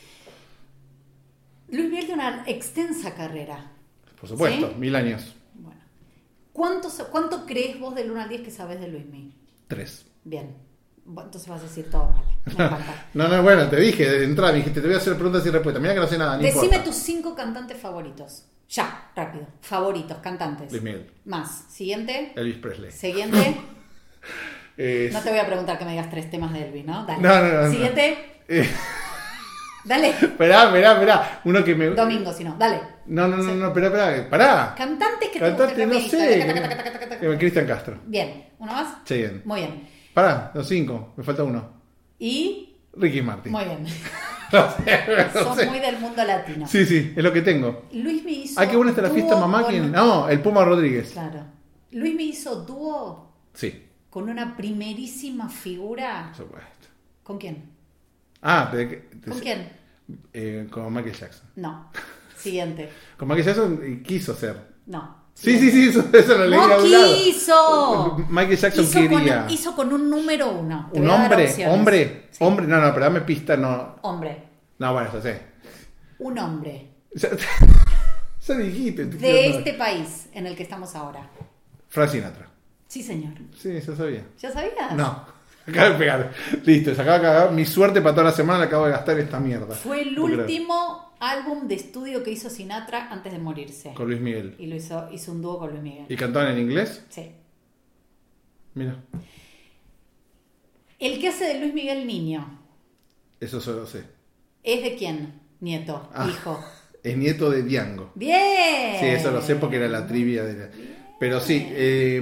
E: Luis Miguel tiene una extensa carrera.
F: por supuesto,
E: ¿Sí?
F: mil años.
E: Bueno. ¿Cuánto, ¿Cuánto crees vos del uno al diez que sabes de Luis Miguel?
F: Tres.
E: Bien. Bueno, entonces vas a decir todo mal. Me encanta.
F: No, no, bueno, te dije de entrada, me dijiste, te voy a hacer preguntas y respuestas. Mira que no sé nada, ni
E: Decime
F: importa.
E: tus cinco cantantes favoritos. Ya, rápido. Favoritos, cantantes.
F: Luis Miguel.
E: Más. Siguiente.
F: Elvis Presley.
E: Siguiente.
F: Eh,
E: No te voy a preguntar que me digas tres temas de Elvis, ¿no? Dale.
F: No, no, no, no.
E: Siguiente.
F: eh,
E: Dale.
F: esperá, esperá, esperá. Uno que me.
E: Domingo, si no. Dale.
F: No, no, no, no, esperá, esperá. Pará.
E: Cantantes que
F: Cantante,
E: te
F: no
E: gusten
F: sé.
E: rapidito. Taca, taca, taca, taca, taca.
F: Eh, Cristian Castro.
E: Bien. ¿Uno más?
F: Sí, bien.
E: Muy bien.
F: Pará, los cinco. Me falta uno.
E: Y.
F: Ricky Martin.
E: Muy bien.
F: No sé, no
E: Sos
F: sé.
E: muy del mundo latino.
F: Sí, sí, es lo que tengo.
E: Luis me hizo.
F: Ah, qué buena está la fiesta,
E: dúo
F: mamá.
E: con-
F: ¿Quién? No, el Puma Rodríguez.
E: Claro. Luis me hizo dúo
F: Sí,
E: con una primerísima figura.
F: por supuesto.
E: ¿Con quién?
F: Ah, de, de-
E: ¿Con quién?
F: eh, con Michael Jackson.
E: No. Siguiente.
F: Con Michael Jackson eh, quiso ser.
E: No.
F: Sí, sí, sí, eso, eso lo leí
E: ¡No
F: a un lado.
E: quiso!
F: Michael Jackson
E: hizo
F: quería.
E: Con, hizo con un número uno. Te
F: ¿Un
E: voy a dar
F: hombre?
E: opciones.
F: ¿Hombre?
E: Sí.
F: ¿Hombre? No, no, pero dame pista, no.
E: Hombre.
F: No, bueno, eso sé.
E: Un hombre.
F: Ya, ya dijiste. te
E: De
F: quiero-
E: este país en el que estamos ahora.
F: Frank Sinatra.
E: Sí, señor.
F: Sí, ya sabía.
E: ¿Ya sabías?
F: No. Acabo de pegar. Listo, se acaba de cagar. Mi suerte para toda la semana la acabo de gastar esta mierda.
E: Fue el
F: No creo.
E: último álbum de estudio que hizo Sinatra antes de morirse.
F: Con Luis Miguel.
E: Y lo hizo, hizo un dúo con Luis Miguel.
F: ¿Y cantaban en inglés?
E: Sí.
F: Mira,
E: El que hace de Luis Miguel niño,
F: eso solo sé.
E: ¿es de quién? Nieto,
F: Ah.
E: hijo.
F: Es nieto de Diango.
E: ¡Bien!
F: Sí, eso lo sé porque era la trivia de la... Pero sí, eh,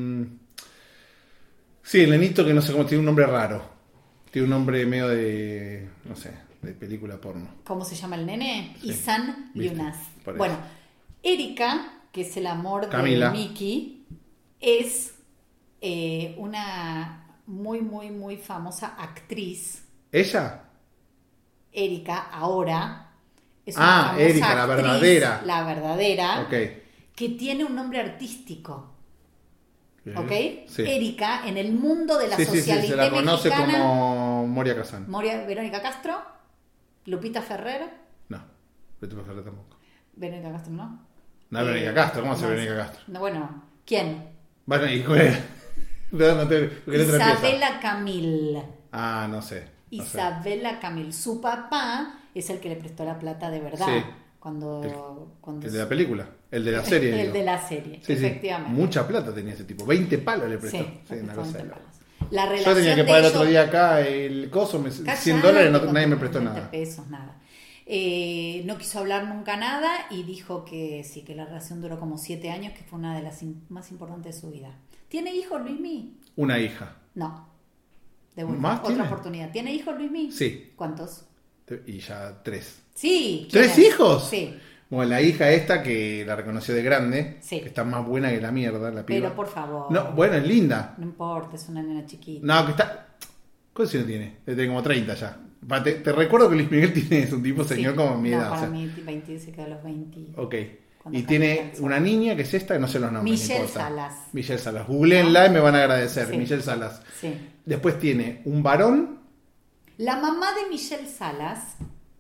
F: sí, el nenito que no sé cómo, tiene un nombre raro. Tiene un nombre medio de, no sé, de película porno.
E: ¿Cómo se llama el nene?
F: Sí.
E: Isan
F: Viste,
E: Yunas.
F: por eso.
E: Bueno, Erika, que es el amor
F: Camila.
E: de Mickey, es eh, una muy, muy, muy famosa actriz.
F: ¿Ella?
E: Erika, ahora, es
F: Ah,
E: famosa
F: Erika, la
E: actriz,
F: verdadera.
E: La verdadera,
F: Ok.
E: que tiene un nombre artístico. ¿Ok?
F: Sí.
E: Erika, en el mundo de la
F: Sí, sí, sí,
E: socialité
F: se la conoce
E: mexicana,
F: como Moria Kazan.
E: Moria, Verónica Castro, Lupita Ferrer,
F: No, Betty Ferrer tampoco.
E: Verónica Castro, ¿no?
F: No es
E: Eh,
F: Verónica Castro, ¿cómo hace
E: no,
F: Verónica Castro?
E: No, bueno, ¿quién?
F: Bueno, y cuál es? ¿De dónde te- qué letra empieza?
E: Isabela Camil.
F: Ah, no sé. No sé.
E: Isabela Camil. Su papá es el que le prestó la plata de verdad.
F: Sí.
E: Cuando, cuando
F: El de la película, el de la serie.
E: El
F: digo.
E: de la serie,
F: Sí, sí.
E: efectivamente.
F: Mucha plata tenía ese tipo, veinte palos le prestó.
E: Sí,
F: Sí, una cosa de
E: exactamente,
F: loco.
E: palos. La
F: Yo
E: relación
F: tenía que
E: de
F: pagar el otro
E: ellos-
F: día acá el coso, me- cien
E: Callate,
F: dólares, no-
E: con
F: nadie me
E: tus
F: prestó
E: veinte
F: nada.
E: pesos, nada. Eh, no quiso hablar nunca nada y dijo que sí, que la relación duró como siete años, que fue una de las in- más importantes de su vida. ¿Tiene hijos Luismi?
F: Una hija.
E: No. De vuelta,
F: ¿Más
E: otra
F: tiene?
E: oportunidad. ¿Tiene hijos Luismi?
F: Sí.
E: ¿Cuántos?
F: Y ya tres.
E: Sí.
F: ¿Tres
E: ¿quiénes?
F: hijos?
E: Sí.
F: Bueno, la hija esta que la reconoció de grande,
E: Sí.
F: que está más buena que la mierda, la piba.
E: Pero por favor.
F: No, bueno, es linda.
E: No importa, es una nena chiquita.
F: No, que está... ¿Cuántos años tiene? Debe tener como treinta ya. Te, te recuerdo que Luis Miguel tiene, es un tipo señor sí, como mi
E: no,
F: edad.
E: Para
F: o sea.
E: mí veinte se queda a los veinte.
F: Ok. Y tiene una niña que es esta, no sé los nombres.
E: Michelle Salas.
F: Michelle Salas. Googleenla y me van a agradecer.
E: Sí.
F: Michelle Salas.
E: Sí.
F: Después tiene un varón.
E: La mamá de Michelle Salas.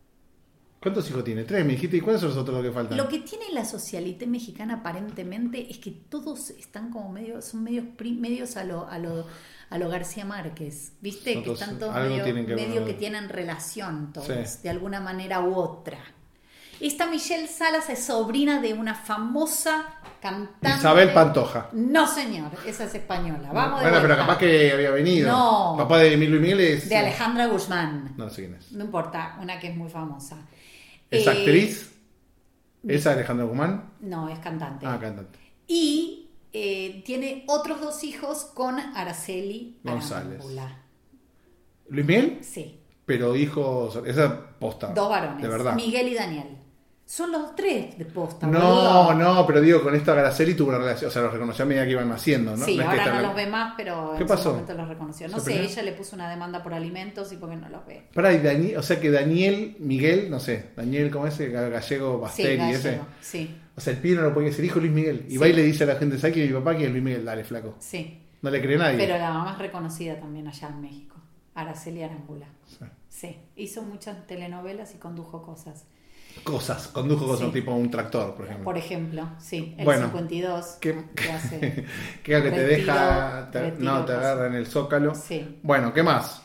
F: ¿Cuántos hijos tiene? Tres, me dijiste. ¿Y cuáles son los otros los que faltan?
E: Lo que tiene la socialité mexicana aparentemente es que todos están como medio, son medios, medios a lo, a lo, a lo García Márquez. ¿Viste?
F: Nosotros,
E: que están todos medio, que, medio que tienen relación todos, sí. de alguna manera u otra. Esta Michelle Salas es sobrina de una famosa cantante.
F: Isabel Pantoja.
E: No, señor, esa es española. Vamos
F: bueno,
E: de
F: pero capaz que había venido.
E: No.
F: Papá de Emilio Miguel es.
E: De Alejandra Guzmán.
F: No sé quién es.
E: No importa, una que es muy famosa.
F: ¿Es
E: eh,
F: actriz? ¿Es Alejandra Guzmán?
E: No, es cantante.
F: Ah, cantante.
E: Y eh, tiene otros dos hijos con Araceli
F: González.
E: Arámbula.
F: ¿Luis Miguel?
E: Sí.
F: Pero hijos. Esa posta.
E: Dos varones.
F: De verdad.
E: Miguel y Daniel. Son los tres de posta.
F: No,
E: boludo.
F: no, pero digo, con esta Araceli tuvo una relación. O sea, los reconoció a medida que iban naciendo, ¿no?
E: Sí,
F: no
E: ahora
F: es que
E: no
F: la...
E: los ve más, pero
F: ¿Qué
E: en
F: pasó?
E: su momento los reconoció. No sé,
F: ¿Sorprendió?
E: ella le puso una demanda por alimentos y porque no los ve.
F: Pará, y Daniel, o sea que Daniel, Miguel, no sé, Daniel, ¿cómo es ese? Gallego Basteri,
E: sí, gallego,
F: ese.
E: Sí.
F: O sea, el pibe no lo podía ser hijo de Luis Miguel. Y
E: Sí.
F: va y le dice a la gente, ¿sabes que mi papá que es Luis Miguel? Dale, flaco.
E: Sí.
F: No le cree nadie.
E: Pero la mamá es reconocida también allá en México. Araceli Arámbula.
F: Sí.
E: Sí. Hizo muchas telenovelas y condujo cosas.
F: Cosas, condujo cosas,
E: Sí.
F: tipo un tractor, por ejemplo.
E: Por ejemplo, sí. El
F: Bueno,
E: cincuenta y dos.
F: ¿Qué,
E: que hace
F: que, que te
E: retiro,
F: deja, te,
E: retiro,
F: no, te agarra en el zócalo.
E: Sí.
F: Bueno, ¿qué más?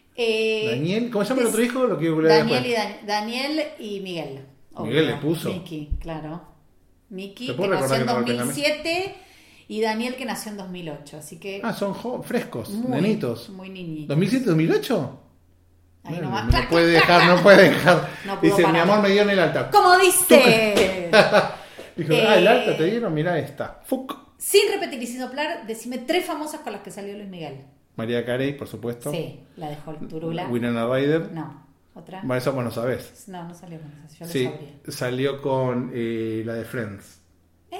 E: Eh,
F: Daniel, ¿cómo se llama el
E: des-
F: otro hijo? Lo quiero googlear
E: Daniel y,
F: después.
E: Dan- Daniel y Miguel.
F: Miguel le puso.
E: Miki, claro. Miki,
F: ¿Te
E: que
F: puedo
E: nació en
F: recordar
E: dos
F: que
E: mil
F: no lo
E: siete y Daniel, que nació en dos mil ocho. Así que.
F: Ah, son jo- frescos,
E: muy,
F: nenitos.
E: Muy niñitos.
F: ¿dos mil siete dos mil ocho?
E: Ahí
F: No,
E: nomás.
F: no, no puede dejar, no puede dejar.
E: No pudo
F: Dice, mi
E: parar.
F: amor me dio en el alta.
E: Como dice.
F: Dijo,
E: Eh,
F: ah, el alta te dieron, mirá esta. Fuck.
E: Sin repetir y sin soplar, decime tres famosas con las que salió Luis Miguel.
F: María Carey, por supuesto.
E: Sí, la dejó Turula.
F: Winona Ryder.
E: No, otra.
F: Bueno, eso vos no sabés.
E: No, no salió con esa, yo
F: Sí,
E: lo sabría.
F: salió con eh, la de Friends.
E: ¿Eh?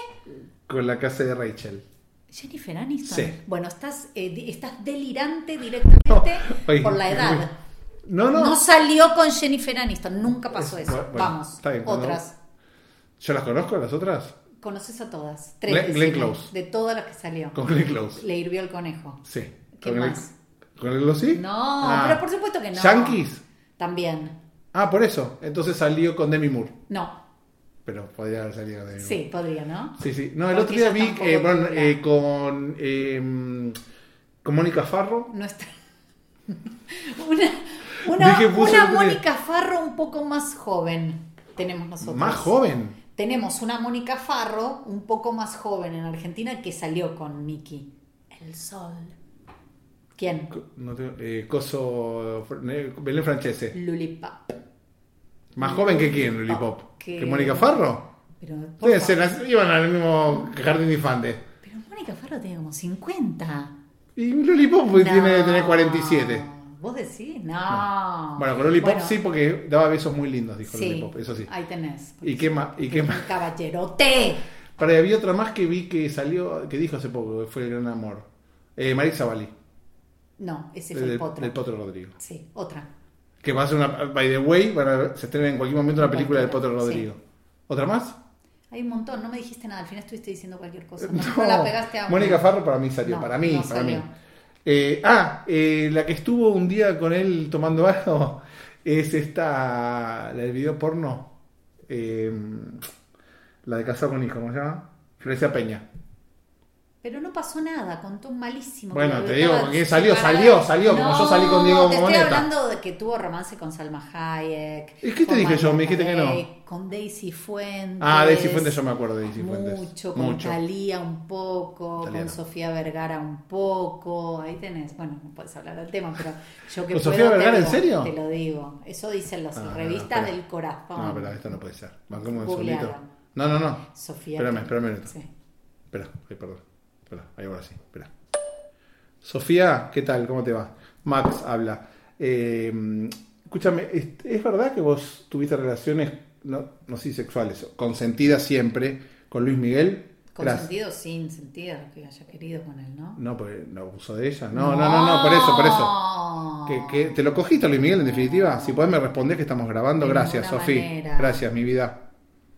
F: Con la casa de Rachel.
E: Jennifer Aniston.
F: Sí.
E: Bueno, estás, eh, di- estás delirante directamente
F: No, oye,
E: por la edad.
F: No, no.
E: No salió con Jennifer Aniston, nunca pasó
F: Es-
E: eso.
F: bueno,
E: Vamos,
F: está bien, cuando-
E: otras.
F: ¿Yo las conozco, las otras?
E: Conoces a todas. Tres.
F: Glenn- Glenn
E: decime,
F: Close.
E: De todas las que salió.
F: Con Glenn Close.
E: Le hirvió el conejo.
F: Sí.
E: ¿Qué
F: ¿Con
E: más?
F: El, ¿Con el Glossy?
E: No,
F: Ah.
E: pero por supuesto que no.
F: ¿Yankees?
E: También.
F: Ah, por eso. Entonces salió con Demi Moore.
E: No.
F: Pero podría haber salido con Demi Moore.
E: Sí, podría, ¿no?
F: Sí, sí. No, el
E: Porque
F: otro día
E: ella
F: vi
E: tampoco
F: eh, bueno,
E: popular.
F: eh, con, eh, con Mónica Farro.
E: No está. una una,
F: Vi que puso
E: una
F: el otro día.
E: Mónica Farro un poco más joven tenemos nosotros.
F: Más joven.
E: Tenemos una Mónica Farro un poco más joven en Argentina que salió con Miki. El Sol. ¿Quién?
F: Co- No tengo- eh, coso. eh, Belén Francese.
E: Lulipap.
F: ¿Más joven que quién, Lulipop?
E: ¿Qué?
F: ¿Que Mónica Farro?
E: Pero, por
F: Sí, se
E: favor.
F: las- iban al mismo jardín de infantes.
E: Pero Mónica Farro tiene como cincuenta.
F: Y Lulipop pues,
E: No.
F: tiene, tiene cuarenta y siete.
E: ¿Vos decís? No.
F: Bueno, con Lulipop
E: Bueno,
F: sí, porque daba besos muy lindos, dijo
E: sí,
F: Lulipop, eso sí.
E: Ahí tenés.
F: ¿Y qué más? ¿Y qué
E: Un
F: más?
E: caballerote.
F: Para ahí había otra más que vi que salió, que dijo hace poco, que fue el gran amor. Eh, Marisa Bali.
E: No, ese fue el
F: Del,
E: potro.
F: del Potro Rodrigo.
E: Sí, otra.
F: Que va a ser una. By the way, van a- se estrena en cualquier momento una película del Potro Rodrigo. ¿Otra más?
E: Hay un montón, no me dijiste nada, al final estuviste diciendo cualquier cosa. No, no la pegaste a una.
F: Mónica Farro para mí salió,
E: No,
F: para mí,
E: no
F: para
E: salió.
F: mí. Eh, ah, eh, la que estuvo un día con él tomando algo es esta, la del video porno, eh, la de Casado con Hijo, ¿cómo se llama? Florencia Peña.
E: Pero no pasó nada, contó un malísimo.
F: Bueno,
E: que
F: te digo,
E: estaba
F: porque salió,
E: separada.
F: salió, salió, como yo salí con Diego
E: te estoy
F: Moneta.
E: hablando de que tuvo romance con Salma Hayek.
F: ¿Y qué te
E: con
F: dije yo? Me
E: Mariah
F: dijiste que no.
E: Carey, Con Daisy Fuentes.
F: Ah, Daisy Fuentes, yo me acuerdo de Daisy Fuentes.
E: Mucho, con
F: Mucho.
E: Thalía un poco,
F: Thalía
E: con
F: no.
E: Sofía Vergara un poco. Ahí tenés, bueno, no puedes hablar del tema, pero yo que
F: ¿Con
E: puedo,
F: Sofía
E: te
F: Vergara, en
E: lo-
F: serio?
E: Te lo digo. Eso dicen las
F: Ah,
E: revistas
F: espera.
E: del corazón.
F: No, pero esto no puede ser. Bancamos en
E: Googlealo.
F: solito. No, no, no.
E: Sofía.
F: Espérame, espérame un minuto.
E: Sí.
F: Espera, ay, perdón. Espera, ahí ahora sí, espera. Sofía, ¿qué tal? ¿Cómo te va? Max habla. Eh, escúchame, ¿es, es verdad que vos tuviste relaciones, no, no sé si sexuales, consentidas siempre con Luis Miguel?
E: Con
F: Gracias.
E: sentido, sin sentido, lo que haya querido con él, ¿no?
F: No, porque no abusó de ella. No, no, no, no, por eso, por eso. ¿Que, que te lo cogiste, Luis Miguel, en definitiva? Si podés me responder que estamos grabando.
E: De
F: Gracias,
E: ninguna
F: Sofía.
E: manera.
F: Gracias, mi vida.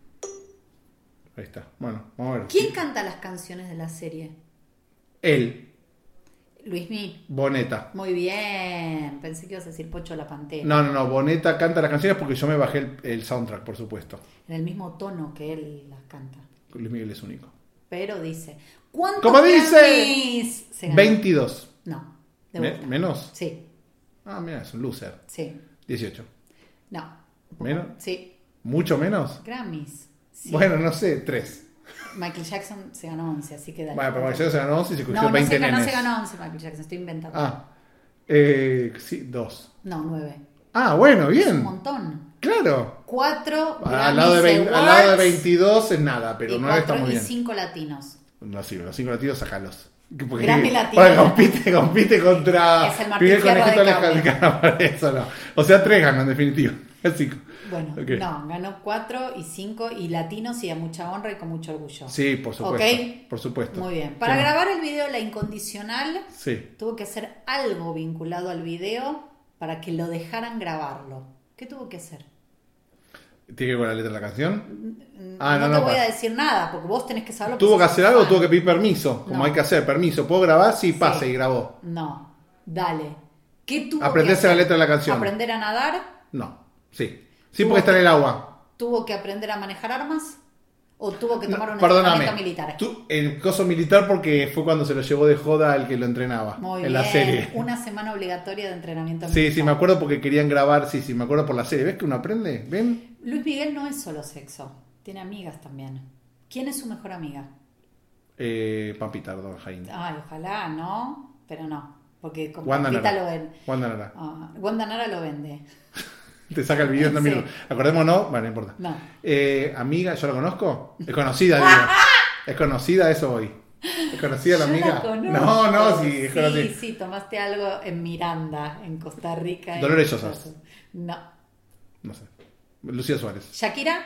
F: Ahí está. Bueno, vamos a ver.
E: ¿Quién canta las canciones de la serie?
F: Él,
E: Luismi.
F: Boneta.
E: Muy bien. Pensé que ibas a decir Pocho la Pantera.
F: No, no, no, Boneta canta las canciones porque yo me bajé el, el soundtrack, por supuesto.
E: En el mismo tono que él las canta.
F: Luis Miguel es único.
E: Pero dice... ¿Cuántos
F: ¿Cómo dice?
E: Grammys se ganó?
F: veintidós.
E: No. De
F: Me-
E: vuelta.
F: ¿Menos?
E: Sí.
F: Ah, mira, es un loser.
E: Sí.
F: dieciocho.
E: No. Un poco-
F: ¿Menos?
E: Sí.
F: ¿Mucho menos?
E: Grammys. Sí.
F: Bueno, no sé, tres.
E: Michael Jackson se ganó once, así que dale.
F: Bueno, pero Michael Jackson se ganó once y se cogió
E: No, no
F: veinte
E: se, ganó,
F: nenes.
E: se ganó once Michael Jackson, estoy inventando.
F: Ah, eh, sí, dos.
E: No, nueve.
F: Ah, bueno,
E: Es un
F: bien.
E: montón.
F: Claro.
E: Cuatro
F: Al lado, de veinte, al lado de veintidós es nada, pero
E: y
F: nueve
E: cuatro
F: está muy
E: y
F: bien.
E: cinco latinos.
F: No, sí, los cinco latinos, sacalos. Porque,
E: Grammy latino.
F: porque compite, compite contra
E: Es el Martín
F: Miguel
E: Fierro
F: Conejito
E: de
F: Lejano, por eso no. O sea, tres ganan, en definitiva. Es cinco.
E: Bueno,
F: Ok.
E: no, ganó cuatro y cinco y latinos y a mucha honra y con mucho orgullo.
F: Sí, por supuesto.
E: Ok.
F: Por supuesto.
E: Muy bien. Para
F: ¿Qué más?
E: grabar el video La Incondicional,
F: Sí.
E: tuvo que hacer algo vinculado al video para que lo dejaran grabarlo. ¿Qué tuvo que hacer?
F: ¿Tiene que ver con la letra de la canción? Ah,
E: no,
F: no,
E: te
F: no,
E: voy
F: pa-
E: a decir nada, porque vos tenés que saberlo.
F: ¿Tuvo que
E: porque sos
F: hacer algo o
E: fan.
F: tuvo que pedir permiso? Como
E: No.
F: hay que hacer, permiso. ¿Puedo grabar? Sí,
E: Sí.
F: pase y grabó.
E: No, dale. ¿Qué tuvo
F: Aprenderse
E: que hacer?
F: la letra de la canción.
E: ¿Aprender a nadar?
F: No, sí. Sí,
E: Tuvo
F: porque está en
E: que-
F: el agua.
E: ¿Tuvo que aprender a manejar armas? ¿O tuvo que
F: No,
E: tomar un
F: perdóname.
E: entrenamiento militar?
F: Tú- el coso militar porque fue cuando se lo llevó de joda al que lo entrenaba
E: Muy
F: en
E: bien.
F: la serie.
E: Una semana obligatoria de entrenamiento
F: Sí,
E: militar.
F: sí, me acuerdo porque querían grabar. Sí, sí, me acuerdo por la serie. ¿Ves que uno aprende? ¿Ven?
E: Luis Miguel no es solo sexo, tiene amigas también. ¿Quién es su mejor amiga?
F: Eh, Pampita Jaime.
E: Ay, ojalá, ¿no? Pero no, porque con
F: Wanda
E: Pampita
F: Nara.
E: lo ven.
F: Wanda Nara.
E: Ah, Wanda Nara lo vende.
F: Te saca el video también.
E: Sí.
F: Acordémonos, bueno, no importa.
E: No.
F: Eh, amiga, ¿yo la conozco? Es conocida, digo. Es conocida, eso voy. ¿Es conocida la
E: Yo
F: amiga?
E: la conozco.
F: No, no, sí, es
E: Sí,
F: conocida.
E: sí, tomaste algo en Miranda, en Costa Rica. en-
F: Dolores Llosas.
E: No.
F: No sé. Lucía Suárez.
E: Shakira,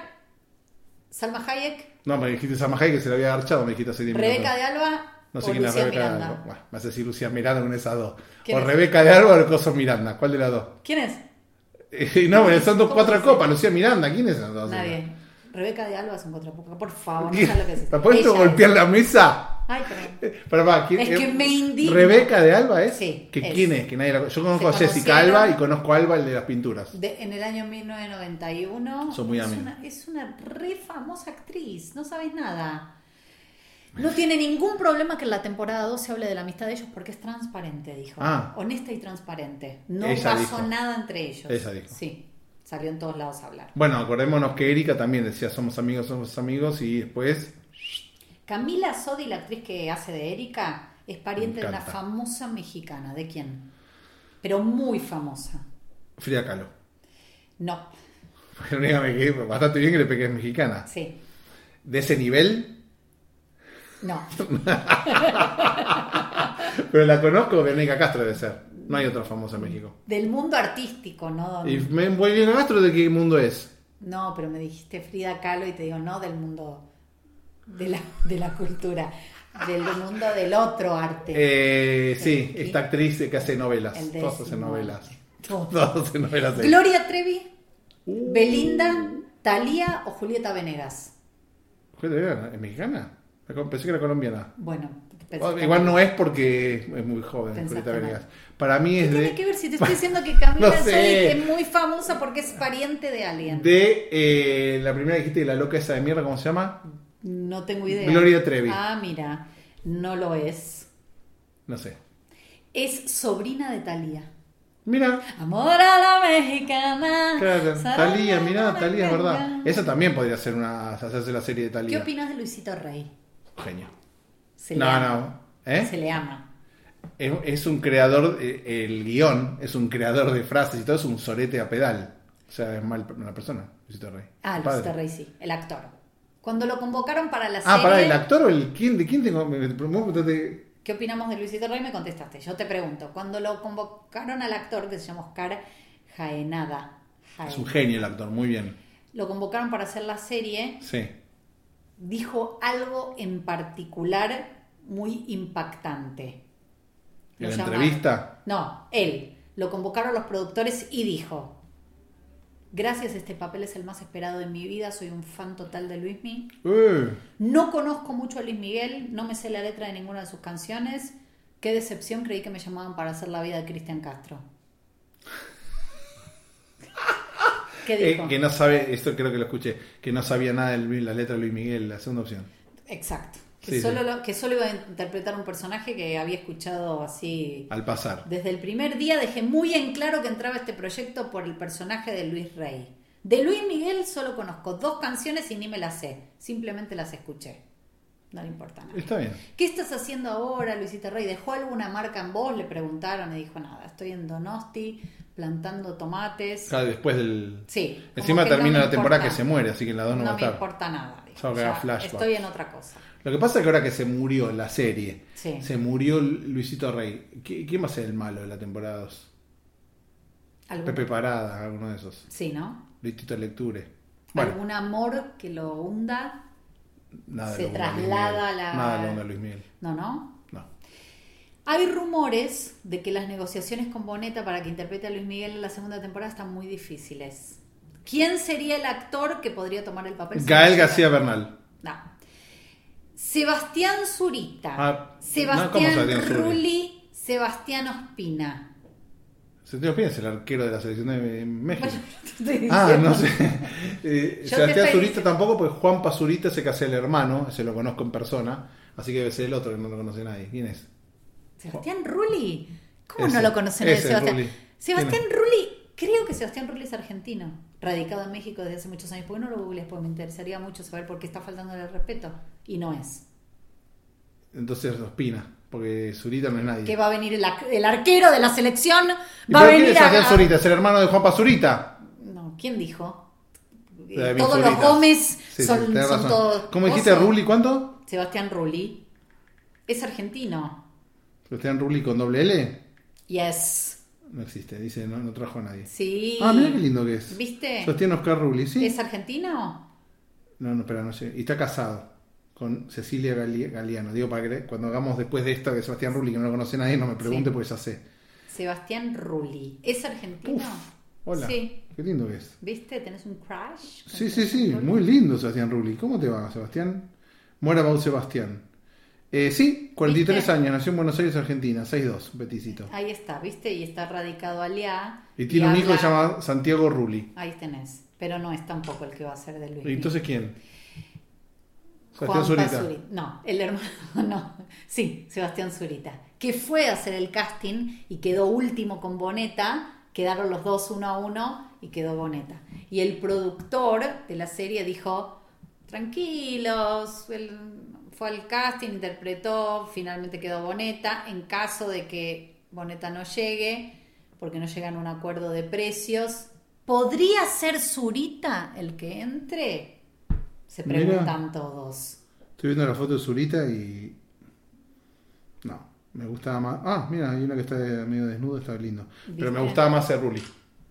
E: Salma Hayek,
F: No, me dijiste Salma Hayek que se la había agarchado, me dijiste hace diez minutos.
E: Rebeca de Alba
F: No sé
E: o
F: quién es
E: Lucía
F: Rebeca de
E: Miranda.
F: Alba. Bueno, me hace decir Lucía Miranda con esas dos.
E: ¿Quién
F: O
E: es?
F: Rebeca de Alba o el coso Miranda. ¿Cuál de las dos?
E: ¿Quién es?
F: Eh, no, pero son dos
E: ¿Cómo
F: cuatro
E: dice?
F: copas. Lucía Miranda, ¿quién es esas dos?
E: Nadie. Rebeca de Alba es un contrapoca. Por favor, no sabes lo que es.
F: ¿La puedes
E: Ella
F: golpear
E: es.
F: la mesa?
E: Ay, perdón.
F: Pero va, ¿quién,
E: Es que
F: eh,
E: me indigna.
F: ¿Rebeca de Alba es?
E: Sí,
F: ¿Que
E: es.
F: ¿Quién es? Que nadie la- Yo conozco a
E: Se
F: Jessica
E: conocieron.
F: Alba y conozco a Alba, el de las pinturas.
E: De- en el año mil novecientos noventa y uno.
F: Son muy
E: es,
F: amigos.
E: una, es una re famosa actriz. No sabes nada. No tiene ningún problema que en la temporada dos se hable de la amistad de ellos porque es transparente, dijo.
F: Ah.
E: Honesta y transparente. No
F: Ella
E: pasó
F: dijo.
E: nada entre ellos.
F: Ella dijo.
E: Sí. Salió en todos lados a hablar.
F: Bueno, acordémonos que Erika también decía somos amigos, somos amigos y después...
E: Camila Sodi, la actriz que hace de Erika, es pariente
F: Me
E: de una
F: encanta.
E: famosa mexicana. ¿De quién? Pero muy famosa.
F: Frida Kahlo.
E: No,
F: Pero dígame que bastante bien que le pegué es mexicana.
E: sí.
F: ¿De ese nivel?
E: No.
F: Pero la conozco, Verónica Castro debe ser. No hay otra famosa en México.
E: Del mundo artístico, ¿no?
F: ¿Y Verónica Castro de qué mundo es?
E: No, pero me dijiste Frida Kahlo y te digo, no del mundo de la, de la cultura, del mundo del otro arte.
F: Eh, sí,
E: ¿Qué?
F: esta actriz que hace novelas.
E: El
F: Todos hacen
E: décimo.
F: novelas.
E: Todo.
F: Todos hacen novelas. ahí.
E: Gloria Trevi,
F: Uh.
E: Belinda, Thalía o Julieta Venegas.
F: ¿Julieta ¿Es mexicana? Pensé que era colombiana.
E: Bueno,
F: Oh,
E: pensaste
F: igual
E: mal.
F: no es porque es muy joven,
E: Pensaste
F: Julieta
E: mal.
F: Venegas. Para mí
E: ¿Qué
F: es
E: tiene
F: de...
E: que ver si te estoy diciendo que Camila
F: No
E: Sodi
F: sé.
E: es muy famosa porque es pariente de alguien?
F: De eh, la primera que dijiste de la loca esa de mierda, ¿cómo se llama?
E: No tengo idea.
F: Gloria Trevi.
E: Ah, mira, no lo es.
F: No sé.
E: Es sobrina de Thalía.
F: Mira,
E: Amor a la mexicana.
F: claro,
E: Sarana,
F: Talía, mira, Talía es verdad.
E: venga.
F: Esa también podría ser una, hacerse la serie de
E: ¿Qué
F: Talía.
E: opinas de Luisito Rey?
F: Genio.
E: Se le
F: No,
E: ama.
F: no. ¿Eh?
E: Se le ama.
F: Es, es un creador, eh, el guión es un creador de frases y todo, es un sorete a pedal. O sea, es mal una persona, Luisito Rey.
E: Ah,
F: El padre.
E: Luisito Rey, sí, el actor. Cuando lo convocaron para la
F: Ah,
E: serie.
F: para el actor o el quién, de quién tengo. me- me- me- me-
E: ¿Qué opinamos de Luisito Rey? Me contestaste. Yo te pregunto. Cuando lo convocaron al actor que se llama Oscar Jaenada.
F: Es
E: Jaen-
F: un genio el actor, muy bien.
E: Lo convocaron para hacer la serie.
F: Sí.
E: dijo algo en particular muy impactante.
F: ¿En la entrevista?
E: No, él. Lo convocaron los productores y dijo: gracias, este papel es el más esperado de mi vida, soy un fan total de Luismi.
F: Uh.
E: No conozco mucho a Luis Miguel, no me sé la letra de ninguna de sus canciones. Qué decepción, creí que me llamaban para hacer la vida de Cristian Castro. ¿Qué dijo?
F: Eh, que no sabe, esto creo que lo escuché, que no sabía nada de la letra de Luis Miguel, la segunda opción.
E: Exacto. Que,
F: Sí,
E: solo
F: sí.
E: Lo, que solo iba a interpretar un personaje que había escuchado así
F: Al pasar.
E: desde el primer día. Dejé muy en claro que entraba a este proyecto por el personaje de Luis Rey. De Luis Miguel solo conozco dos canciones y ni me las sé, simplemente las escuché. No le importa nada.
F: Está bien.
E: ¿Qué estás haciendo ahora, Luisito Rey? ¿Dejó alguna marca en vos? Le preguntaron y dijo: nada, estoy en Donosti plantando tomates.
F: Claro, después del...
E: Sí.
F: Encima
E: como que
F: termina
E: no
F: la
E: me
F: temporada
E: importa.
F: que se muere, así que en la dos no,
E: No
F: va a
E: me
F: estar.
E: importa nada. dijo.
F: Solo que haga
E: Ya
F: flashback.
E: estoy en otra cosa.
F: Lo que pasa es que ahora que se murió la serie,
E: Sí.
F: se murió Luisito Rey. ¿Qui- ¿Quién va a ser el malo de la temporada dos?
E: ¿Algún-
F: Pepe Parada, alguno de esos.
E: Sí, ¿no?
F: Luisito Lecture. Bueno,
E: Algún amor que lo hunda.
F: nada
E: se
F: de lo onda Luis
E: traslada
F: Miguel.
E: a la-
F: Nada de lo onda Luis Miguel.
E: No, no.
F: No.
E: Hay rumores de que las negociaciones con Boneta para que interprete a Luis Miguel en la segunda temporada están muy difíciles. ¿Quién sería el actor que podría tomar el papel?
F: Gael García Bernal.
E: No. Sebastián Zurita.
F: Ah, no, ¿cómo
E: Sebastián
F: Sebastián Zurita?
E: Rulli. Sebastián Ospina.
F: Sebastián Ospina es el arquero de la selección de México.
E: Bueno, te estoy
F: Ah,
E: diciendo.
F: no sé. Eh,
E: Yo
F: Sebastián
E: te estoy
F: Zurita
E: diciendo.
F: tampoco, pues Juan Pazurita se casó el hermano, ese lo conozco en persona, así que debe ser el otro que no lo conoce nadie. ¿Quién es?
E: Sebastián Rulli. ¿Cómo
F: Ese,
E: no lo conocen? de
F: ese,
E: Sebastián?
F: Rulli.
E: Sebastián
F: ¿Quién
E: Rulli, creo que Sebastián Rulli es argentino, radicado en México desde hace muchos años. ¿Por qué no lo googleas? Porque me interesaría mucho saber por qué está faltando el respeto. Y no es.
F: Entonces Ospina, porque Zurita no es nadie.
E: Que va a venir el, ar- el arquero de la selección.
F: ¿Y
E: Va a
F: pero quién
E: venir
F: es Sebastián
E: a.
F: Zurita? ¿Es el hermano de Juan Pazurita?
E: No, ¿quién dijo?
F: De David
E: Todos los
F: Zurita.
E: Gómez
F: Sí, sí,
E: son,
F: tenés
E: son
F: razón.
E: todos.
F: ¿Cómo dijiste
E: cosos.
F: Rulli? ¿Cuánto?
E: Sebastián Rulli. Es argentino.
F: Sebastián Rulli con doble L.
E: Yes.
F: No existe, dice, no, no trajo a nadie.
E: Sí.
F: Ah, mira qué lindo que es.
E: ¿Viste?
F: Sebastián Oscar Rulli, ¿sí?
E: ¿Es argentino?
F: No, no, espera, no sé. Y está casado con Cecilia Gali- Galeano. Digo, para que cuando hagamos después de esta de Sebastián Rulli, que no lo conoce nadie, no me pregunte
E: Sí.
F: porque ya sé.
E: Sebastián Rulli. ¿Es argentino?
F: Uf, hola.
E: Sí.
F: Qué lindo que es.
E: ¿Viste? ¿Tenés un crush? con
F: Sí, sí,
E: Sebastián
F: sí.
E: Rulli?
F: Muy lindo Sebastián Rulli. ¿Cómo te va, Sebastián? Muera Bau Sebastián. Eh, sí, cuarenta y tres
E: ¿Viste?
F: años. Nació en Buenos Aires, Argentina. seis dos, Beticito.
E: Ahí está, ¿viste? Y está radicado allá.
F: Y tiene un
E: habla-
F: hijo que se llama Santiago Rulli.
E: Ahí tenés. Pero no es tampoco el que va a ser de Luis.
F: ¿Y entonces quién?
E: Juan
F: Sebastián Zurita.
E: Zurita. No, el hermano, no. Sí, Sebastián Zurita. Que fue a hacer el casting y quedó último con Boneta. Quedaron los dos uno a uno y quedó Boneta. Y el productor de la serie dijo: tranquilos, él fue al casting, interpretó, finalmente quedó Boneta. En caso de que Boneta no llegue, porque no llegan a un acuerdo de precios, ¿podría ser Zurita el que entre? Se
F: Mira.
E: preguntan todos.
F: Estoy viendo la foto de Zurita y... No, me gustaba más... Ah, mira, hay una que está medio desnuda, está lindo. Pero me
E: ¿Viste?
F: gustaba más ser Rulli.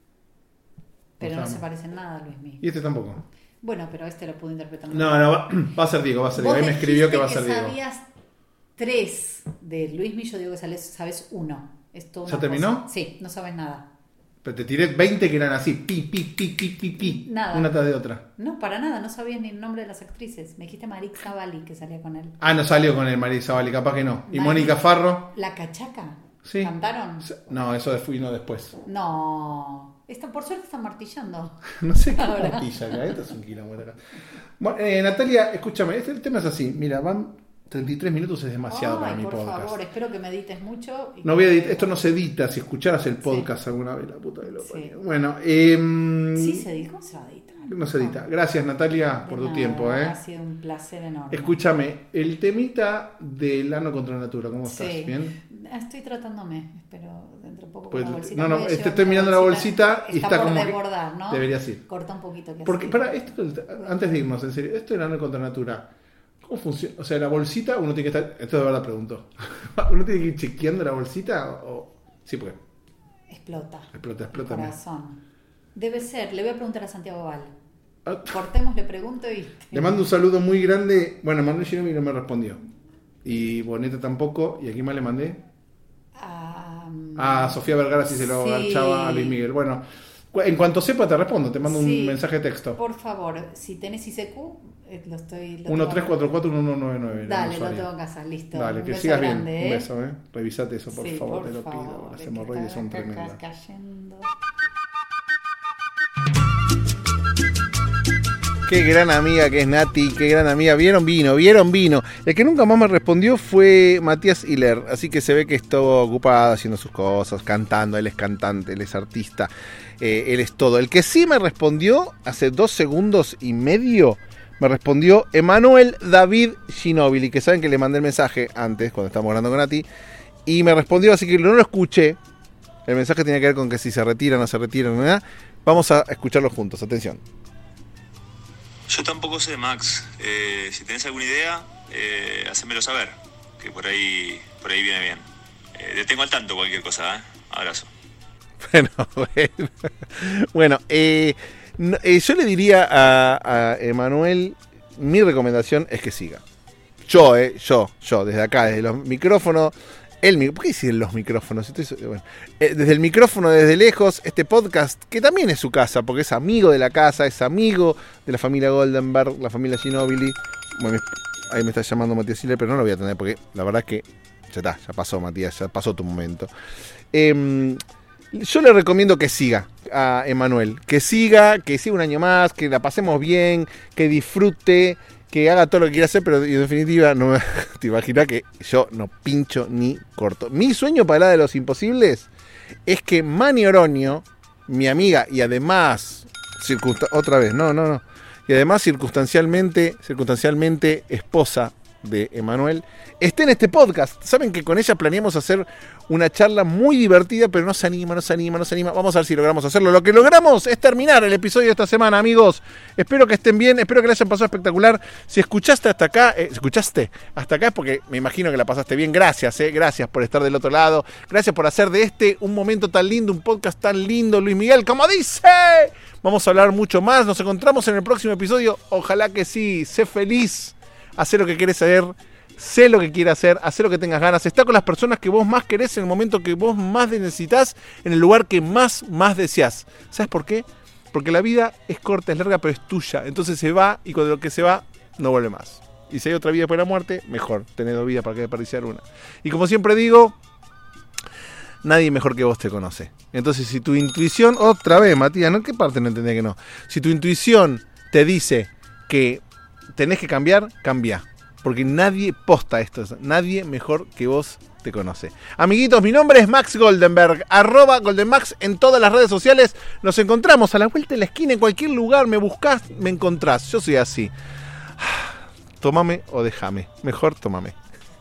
E: Pero no
F: Gustaba
E: se
F: más.
E: parecen nada a Luismi.
F: Y este tampoco.
E: Bueno, pero este lo pude interpretar muy
F: No,
E: bien.
F: no, va, va a ser Diego, va a ser Diego.
E: Vos
F: Ahí me escribió que va a
E: dijiste
F: ser Diego.
E: sabías tres de Luismi, yo digo que sabes, sabes uno. Es toda
F: ¿Ya
E: una
F: terminó?
E: cosa. Sí, no sabes nada.
F: Pero te tiré veinte que eran así, pi, pi, pi, pi, pi, pi.
E: Nada.
F: Una tras de otra.
E: No, para nada, no sabías ni el nombre de las actrices. Me dijiste Marix Zavalli que salía con él.
F: Ah, no salió con el Marisa Bali, capaz que no. Y
E: Mari-
F: Mónica Farro.
E: ¿La Cachaca?
F: Sí.
E: ¿Cantaron?
F: No, eso vino después.
E: No. Está, por suerte están martillando.
F: No sé qué
E: Ahora.
F: martilla acá, esto es un kilómetro acá. Bueno, eh, Natalia, escúchame, este, el tema es así. Mira, van treinta y tres minutos, es demasiado
E: Ay,
F: para mi
E: por
F: podcast.
E: favor, espero que medites mucho. y
F: No voy a
E: que-
F: editar, esto no se edita, si escucharas el podcast alguna vez, la puta de lo
E: Sí.
F: parió. Bueno, eh,
E: Sí, se dijo, se va a editar.
F: no se edita. Gracias Natalia
E: De
F: por tu
E: nada,
F: tiempo, eh.
E: Ha sido un placer enorme.
F: Escúchame, el temita del ano contra la natura, ¿cómo estás?
E: Sí.
F: ¿Bien?
E: Estoy tratándome, espero dentro de poco
F: Pues,
E: con la bolsita.
F: no, no,
E: Voy a
F: este,
E: llevar
F: estoy
E: una
F: mirando la bolsita y está
E: por
F: como que
E: desbordar, ¿no?
F: debería ir.
E: Corta un poquito. Que
F: Porque,
E: así.
F: para, esto, antes de irnos, en serio, esto del ano contra la natura, ¿cómo funciona? O sea, la bolsita, uno tiene que estar, esto de verdad pregunto, ¿uno tiene que ir chequeando la bolsita o...? Sí, porque
E: Explota.
F: explota, explota.
E: Corazón. Debe ser, le voy a preguntar a Santiago Val. Cortemos, le pregunto y...
F: Le mando un saludo muy grande. Bueno, Manuel Ginóbili no me respondió. Y Boneta tampoco. ¿Y aquí más le mandé?
E: Um,
F: a Sofía Vergara si se lo agarchaba sí. a Luis Miguel. Bueno, en cuanto sepa te respondo. Te mando sí, un mensaje de texto.
E: Por favor, si tenés I C Q, lo estoy...
F: uno tres cuatro cuatro uno uno nueve nueve.
E: Dale, lo tengo en casa, listo.
F: Dale,
E: un
F: que sigas
E: grande,
F: bien.
E: ¿eh?
F: Un beso, ¿eh? Revisate eso, por
E: sí,
F: favor,
E: por
F: te lo
E: favor,
F: pido. Las hemorroides son tremendas.
E: Cayendo.
A: Qué gran amiga que es Nati, qué gran amiga. Vieron vino, vieron vino. El que nunca más me respondió fue Matías Hiller, así que se ve que estuvo ocupada haciendo sus cosas, cantando. Él es cantante, él es artista, eh, él es todo. El que sí me respondió hace dos segundos y medio, me respondió Emanuel David Ginóbili, que saben que le mandé el mensaje antes, cuando estábamos hablando con Nati, y me respondió, así que no lo escuché. El mensaje tenía que ver con que si se retira o no se retira, no nada. Vamos a escucharlo juntos, atención.
G: Yo tampoco sé, Max. Eh, si tenés alguna idea, eh, hacémelo saber, que por ahí por ahí viene bien. Eh, te tengo al tanto cualquier cosa, ¿eh? Abrazo.
A: Bueno, bueno, bueno eh, no, eh, yo le diría a, a Emanuel, mi recomendación es que siga. Yo, eh, yo, yo, desde acá, desde los micrófonos... El, ¿Por qué dicen los micrófonos? Estoy, bueno, eh, desde el micrófono, desde lejos, este podcast, que también es su casa, porque es amigo de la casa, es amigo de la familia Goldenberg, la familia Ginóbili. Bueno, ahí me está llamando Matías Hiller, pero no lo voy a tener porque la verdad es que ya está, ya pasó, Matías, ya pasó tu momento. Eh, yo le recomiendo que siga a Emanuel, que siga, que siga un año más, que la pasemos bien, que disfrute, que haga todo lo que quiera hacer, pero en definitiva, no me, te imaginas que yo no pincho ni corto. Mi sueño para la de los imposibles es que Mani Oroño, mi amiga, y además, circunsta- otra vez, no, no, no, y además circunstancialmente, circunstancialmente esposa de Emanuel, esté en este podcast. Saben que con ella planeamos hacer una charla muy divertida, pero no se anima, no se anima, no se anima. Vamos a ver si logramos hacerlo. Lo que logramos es terminar el episodio de esta semana, amigos. Espero que estén bien, espero que les hayan pasado espectacular. Si escuchaste hasta acá, eh, escuchaste hasta acá es porque me imagino que la pasaste bien. Gracias, eh, gracias por estar del otro lado. Gracias por hacer de este un momento tan lindo, un podcast tan lindo, Luis Miguel, como dice. Vamos a hablar mucho más. Nos encontramos en el próximo episodio. Ojalá que sí. Sé feliz. Hacé lo que querés hacer, sé lo que quieras hacer, hacé lo que tengas ganas, está con las personas que vos más querés en el momento que vos más necesitas, en el lugar que más, más deseás. ¿Sabes por qué? Porque la vida es corta, es larga, pero es tuya. Entonces se va y cuando lo que se va, no vuelve más. Y si hay otra vida después de la muerte, mejor, tenés dos vidas para que desperdiciar una. Y como siempre digo, nadie mejor que vos te conoce. Entonces si tu intuición, otra vez Matías, ¿no? ¿Qué parte no entendés que no? Si tu intuición te dice que tenés que cambiar, cambia. Porque nadie posta esto. Nadie mejor que vos te conoce. Amiguitos, mi nombre es Max Goldenberg. Arroba Goldenmax en todas las redes sociales. Nos encontramos a la vuelta de la esquina. En cualquier lugar me buscás, me encontrás. Yo soy así. Tómame o déjame. Mejor tómame.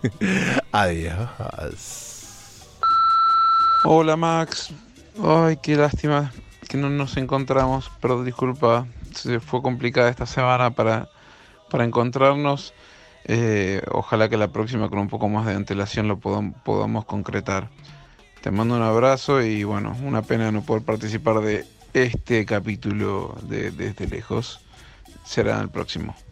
A: Adiós.
H: Hola Max. Ay, qué lástima que no nos encontramos. Pero disculpa. Se fue complicada esta semana para... para encontrarnos. Eh, ojalá que la próxima con un poco más de antelación lo podam- podamos concretar. Te mando un abrazo y bueno, una pena no poder participar de este capítulo de Desde Lejos. Será en el próximo.